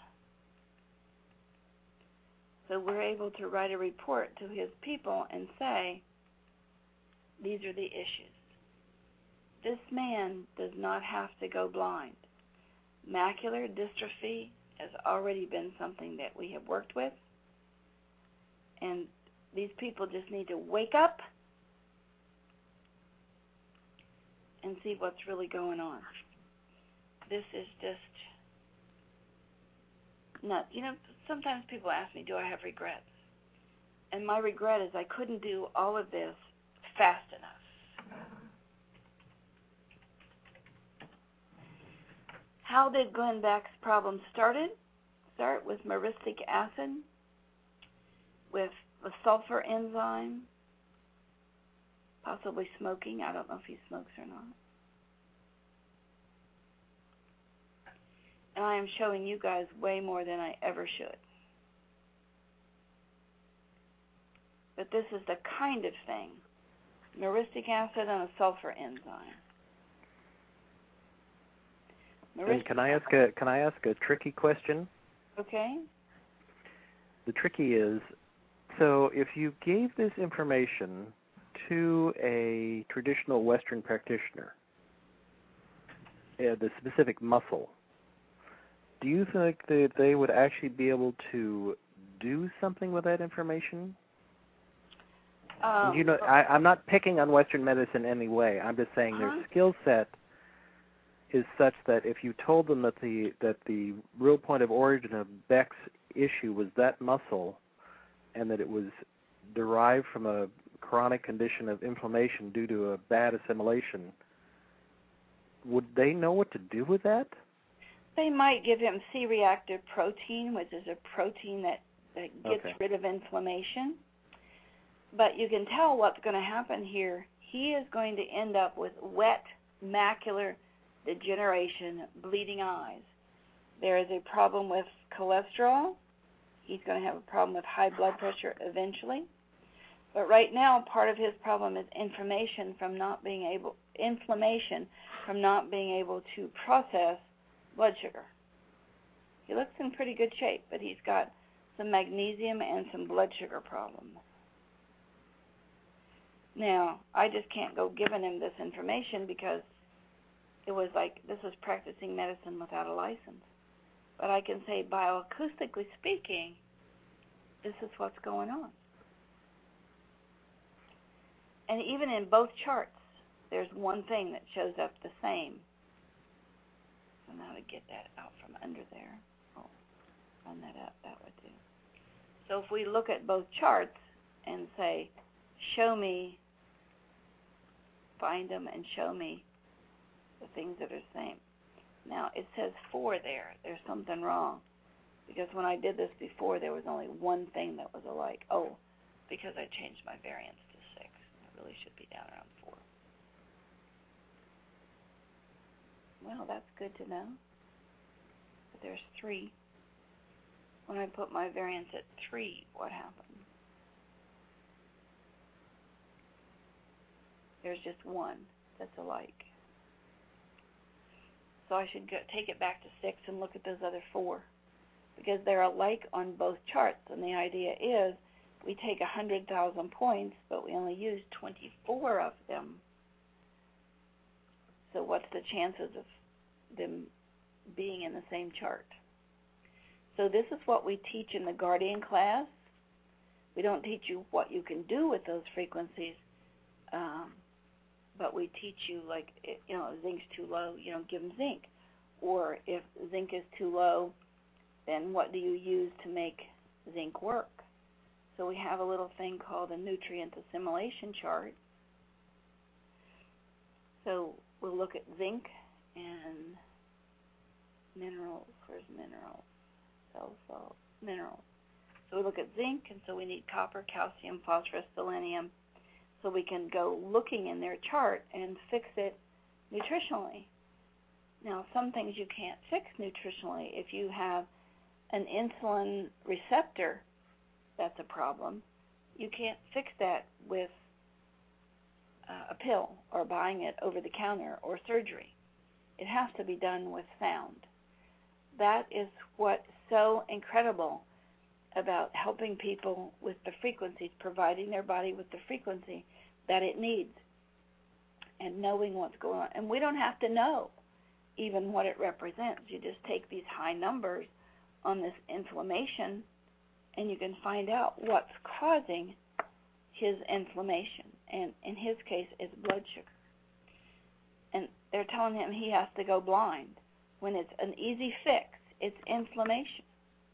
So we're able to write a report to his people and say, these are the issues. This man does not have to go blind. Macular dystrophy has already been something that we have worked with, and these people just need to wake up and see what's really going on. This is just nuts. You know, sometimes people ask me, do I have regrets? And my regret is I couldn't do all of this fast enough. How did Glenn Beck's problem start with myristic acid, with a sulfur enzyme, possibly smoking. I don't know if he smokes or not. And I am showing you guys way more than I ever should. But this is the kind of thing, myristic acid and a sulfur enzyme. And can I ask a tricky question? Okay. The tricky is, so if you gave this information to a traditional Western practitioner, the specific muscle, do you think that they would actually be able to do something with that information? You know, I'm not picking on Western medicine in any way. I'm just saying their skill set is such that if you told them that the real point of origin of Beck's issue was that muscle, and that it was derived from a chronic condition of inflammation due to a bad assimilation, would they know what to do with that? They might give him C-reactive protein, which is a protein that gets rid of inflammation. But you can tell what's going to happen here. He is going to end up with wet macular degeneration, bleeding eyes. There is a problem with cholesterol. He's going to have a problem with high blood pressure eventually. But right now, part of his problem is inflammation from not being able to process blood sugar. He looks in pretty good shape, but he's got some magnesium and some blood sugar problems. Now, I just can't go giving him this information because it was like this is practicing medicine without a license. But I can say bioacoustically speaking, this is what's going on. And even in both charts, there's one thing that shows up the same. So now to get that out from under there, run that up, that would do. So if we look at both charts and say, show me, find them and show me the things that are the same. Now it says 4 there. There's something wrong. Because when I did this before, there was only one thing that was alike. Oh, because I changed my variance to 6. It really should be down around 4. Well, that's good to know. But there's 3. When I put my variance at 3, what happened? There's just 1 that's alike. So I should take it back to 6 and look at those other 4. Because they're alike on both charts. And the idea is we take 100,000 points, but we only use 24 of them. So what's the chances of them being in the same chart? So this is what we teach in the Guardian class. We don't teach you what you can do with those frequencies, but we teach you, like, you know, if zinc's too low, you don't give them zinc. Or if zinc is too low, then what do you use to make zinc work? So we have a little thing called a nutrient assimilation chart. So we'll look at zinc and minerals. Where's minerals? Salt, minerals. So we look at zinc, and so we need copper, calcium, phosphorus, selenium, so we can go looking in their chart and fix it nutritionally. Now, some things you can't fix nutritionally. If you have an insulin receptor that's a problem, you can't fix that with a pill or buying it over the counter or surgery. It has to be done with sound. That is what's so incredible about helping people with the frequencies, providing their body with the frequency that it needs and knowing what's going on. And we don't have to know even what it represents. You just take these high numbers on this inflammation and you can find out what's causing his inflammation. And in his case, it's blood sugar. And they're telling him he has to go blind when it's an easy fix. It's inflammation.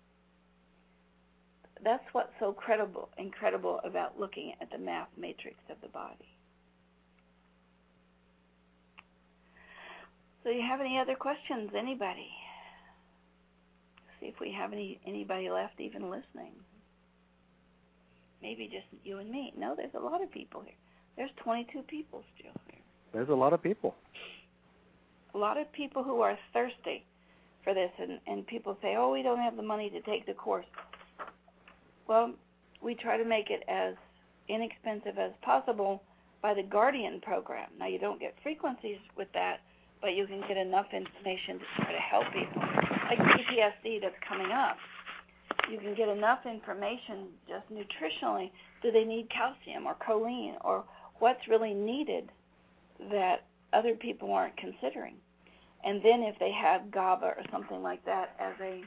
That's what's so incredible about looking at the math matrix of the body. So you have any other questions, anybody? See if we have anybody left even listening. Maybe just you and me. No, there's a lot of people here. There's 22 people still here. There's a lot of people. A lot of people who are thirsty for this, and people say, oh, we don't have the money to take the course. Well, we try to make it as inexpensive as possible by the Guardian program. Now, you don't get frequencies with that, but you can get enough information to try to help people. Like PTSD that's coming up. You can get enough information just nutritionally. Do they need calcium or choline or what's really needed that other people aren't considering? And then if they have GABA or something like that as a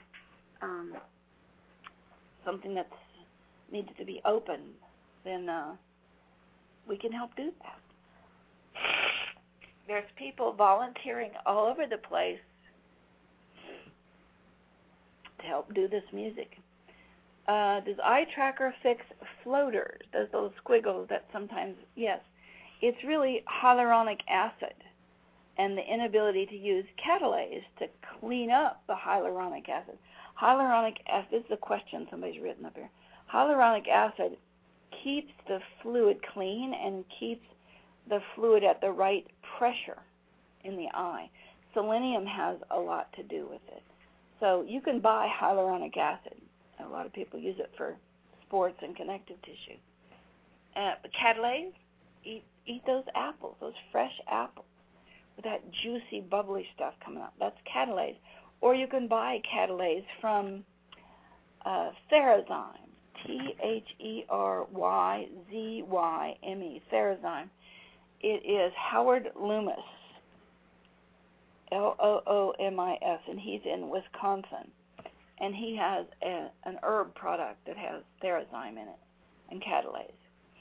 something that's needs to be open, then we can help do that. There's people volunteering all over the place to help do this music. Does eye tracker fix floaters? Does those squiggles that sometimes, yes. It's really hyaluronic acid and the inability to use catalase to clean up the hyaluronic acid. Hyaluronic acid, this is a question somebody's written up here. Hyaluronic acid keeps the fluid clean and keeps the fluid at the right pressure in the eye. Selenium has a lot to do with it. So you can buy hyaluronic acid. A lot of people use it for sports and connective tissue. Catalase, eat those apples, those fresh apples with that juicy, bubbly stuff coming out. That's catalase. Or you can buy catalase from Therozyme, Theryzyme, Therozyme. It is Howard Loomis, Loomis, and he's in Wisconsin. And he has an herb product that has Therozyme in it and catalase.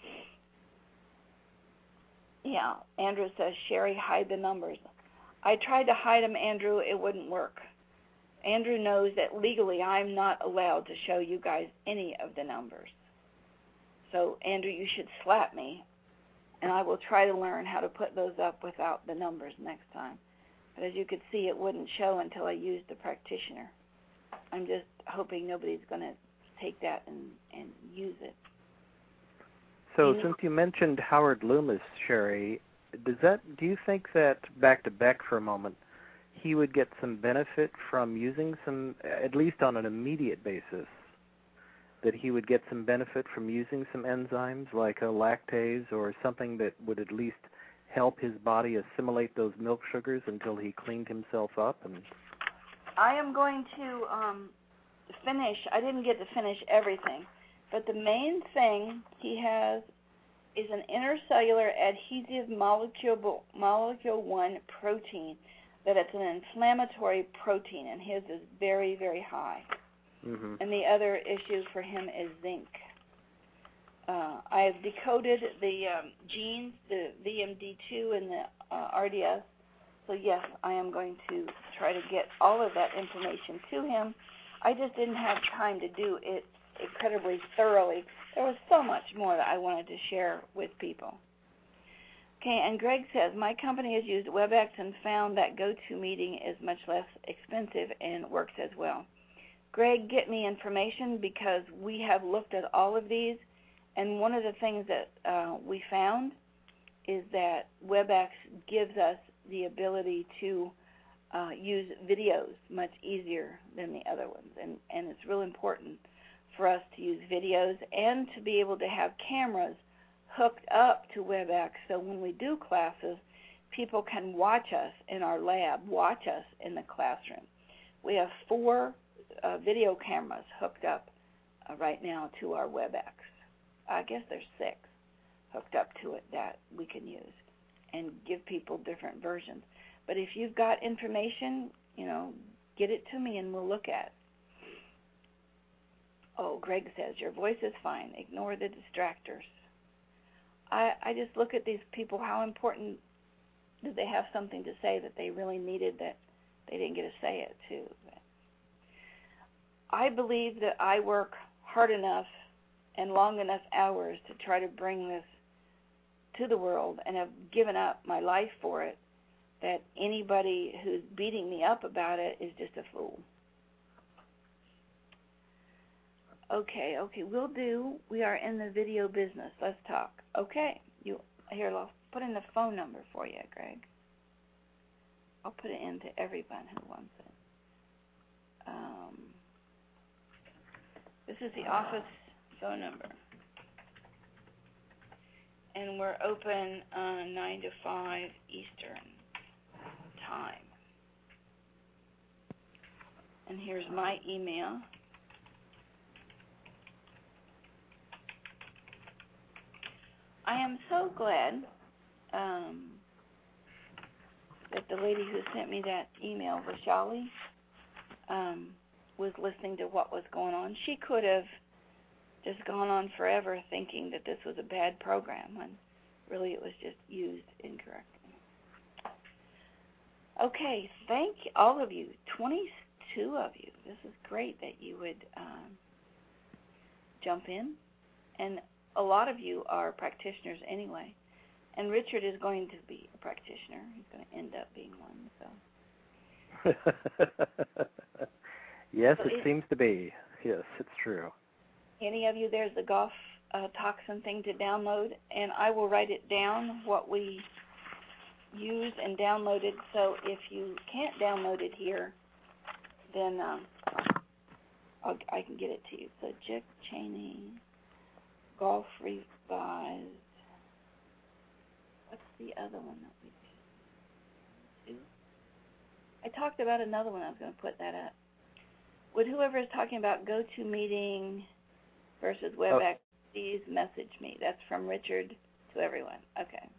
Yeah, Andrew says, Sherry, hide the numbers. I tried to hide them, Andrew. It wouldn't work. Andrew knows that legally I'm not allowed to show you guys any of the numbers. So, Andrew, you should slap me, and I will try to learn how to put those up without the numbers next time. But as you could see, it wouldn't show until I used the practitioner. I'm just hoping nobody's going to take that and use it. So since you mentioned Howard Loomis, Sherry, do you think that, back to Beck for a moment, he would get some benefit from using some, at least on an immediate basis, that he would get some benefit from using some enzymes like a lactase or something that would at least help his body assimilate those milk sugars until he cleaned himself up? And I am going to finish. I didn't get to finish everything, but the main thing he has is an intercellular adhesive molecule 1 protein, that it's an inflammatory protein, and his is very, very high. Mm-hmm. And the other issue for him is zinc. I have decoded the genes, the VMD2 and the RDS. So yes, I am going to try to get all of that information to him. I just didn't have time to do it incredibly thoroughly. There was so much more that I wanted to share with people. Okay, and Greg says, my company has used WebEx and found that GoToMeeting is much less expensive and works as well. Greg, get me information because we have looked at all of these, and one of the things that we found is that WebEx gives us the ability to use videos much easier than the other ones, and it's real important for us to use videos and to be able to have cameras hooked up to WebEx, so when we do classes, people can watch us in our lab, watch us in the classroom. We have 4 video cameras hooked up right now to our WebEx. I guess there's 6 hooked up to it that we can use and give people different versions. But if you've got information, get it to me and we'll look at it. Oh, Greg says, your voice is fine. Ignore the distractors. I just look at these people, how important did they have something to say that they really needed that they didn't get to say it to. I believe that I work hard enough and long enough hours to try to bring this to the world and have given up my life for it, that anybody who's beating me up about it is just a fool. Okay, we'll do. We are in the video business. Let's talk. Okay, here, I'll put in the phone number for you, Greg. I'll put it in to everyone who wants it. This is the office phone number. And we're open 9 to 5 Eastern time. And here's my email. I am so glad that the lady who sent me that email, Vishali, was listening to what was going on. She could have just gone on forever thinking that this was a bad program when really it was just used incorrectly. Okay, thank all of you, 22 of you. This is great that you would jump in. And a lot of you are practitioners anyway. And Richard is going to be a practitioner. He's going to end up being one. So. Yes, so it seems to be. Yes, it's true. Any of you, there's the golf toxin thing to download, and I will write it down, what we use and download it. So if you can't download it here, then I can get it to you. So Dick Cheney, Golf Revised. What's the other one that we do? I talked about another one. I was going to put that up. Would whoever is talking about GoToMeeting versus WebEx, please message me. That's from Richard to everyone. Okay.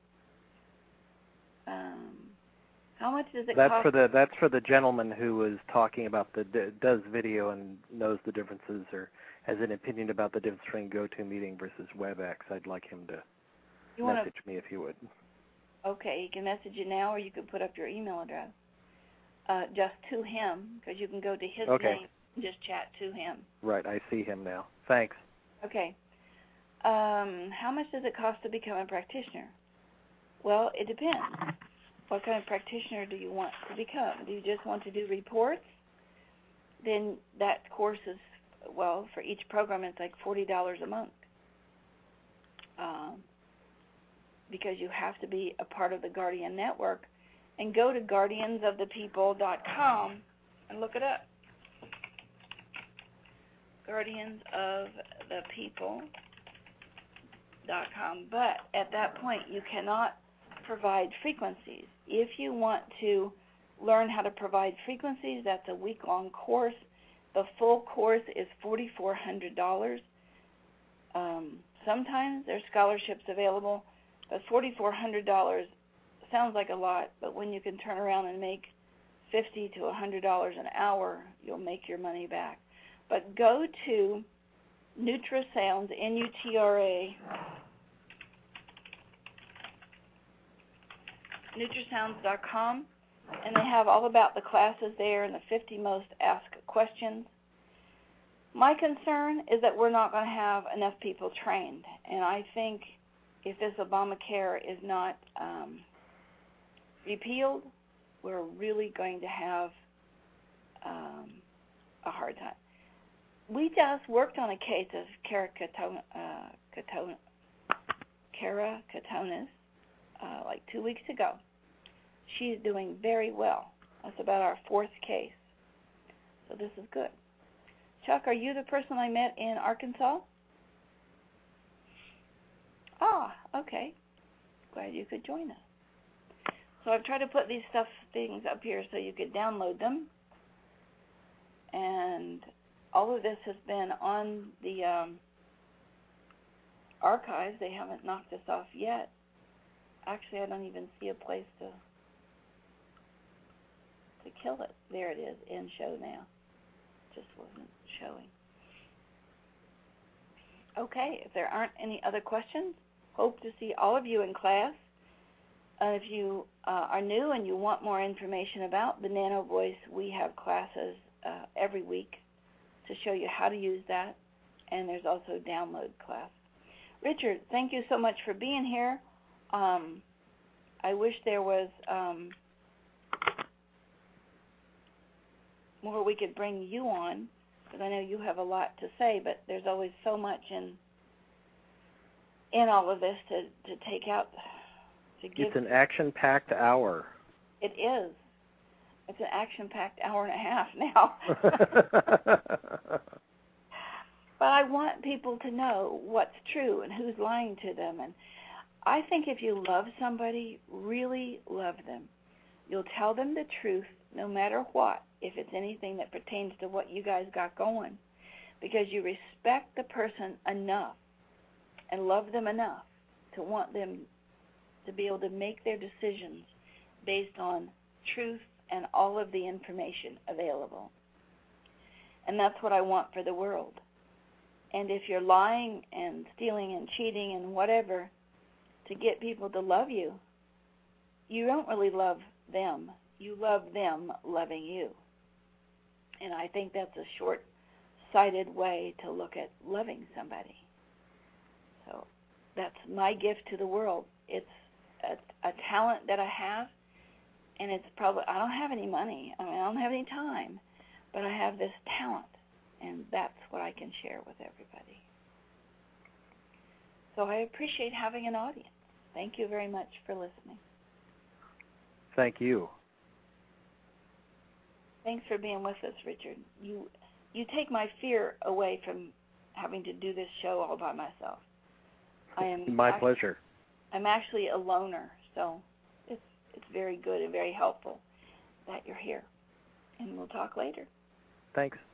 How much does it cost? That's for the gentleman who was talking about does video and knows the differences or has an opinion about the difference between GoToMeeting versus WebEx. I'd like him to message me if he would. Okay, you can message you now, or you can put up your email address just to him, because you can go to his name and just chat to him. Right, I see him now. Thanks. Okay. How much does it cost to become a practitioner? Well, it depends. What kind of practitioner do you want to become? Do you just want to do reports? Then that course is, well, for each program it's like $40 a month. Because you have to be a part of the Guardian Network. And go to guardiansofthepeople.com and look it up. Guardiansofthepeople.com. But at that point, you cannot provide frequencies. If you want to learn how to provide frequencies, that's a week-long course. The full course is $4,400. Sometimes there's scholarships available, but $4,400 sounds like a lot, but when you can turn around and make $50 to $100 an hour, you'll make your money back. But go to NutraSounds, N-U-T-R-A, NutraSounds.com, and they have all about the classes there and the 50 most asked questions. My concern is that we're not going to have enough people trained, and I think if this Obamacare is not repealed, we're really going to have a hard time. We just worked on a case of Kara Katonis like 2 weeks ago. She's doing very well. That's about our 4th case. So this is good. Chuck, are you the person I met in Arkansas? Ah, okay. Glad you could join us. So I've tried to put these things up here so you could download them. And all of this has been on the archives. They haven't knocked this off yet. Actually, I don't even see a place to kill it. There it is, in show now. Just wasn't showing. Okay, if there aren't any other questions, hope to see all of you in class. If you are new and you want more information about the Nano Voice, we have classes every week to show you how to use that, and there's also a download class. Richard, thank you so much for being here. I wish there was more we could bring you on, because I know you have a lot to say, but there's always so much in all of this to take out, to give. It's an action-packed hour. It is. It's an action-packed hour and a half now. But I want people to know what's true and who's lying to them. And I think if you love somebody, really love them, you'll tell them the truth no matter what, if it's anything that pertains to what you guys got going, because you respect the person enough and love them enough to want them to be able to make their decisions based on truth and all of the information available. And that's what I want for the world. And if you're lying and stealing and cheating and whatever to get people to love you, you don't really love them. You love them loving you. And I think that's a short-sighted way to look at loving somebody. So that's my gift to the world. It's a talent that I have, and it's probably, I don't have any money. I don't have any time, but I have this talent, and that's what I can share with everybody. So I appreciate having an audience. Thank you very much for listening. Thank you. Thanks for being with us, Richard. You take my fear away from having to do this show all by myself. My pleasure. I'm actually a loner, so it's very good and very helpful that you're here. And we'll talk later. Thanks.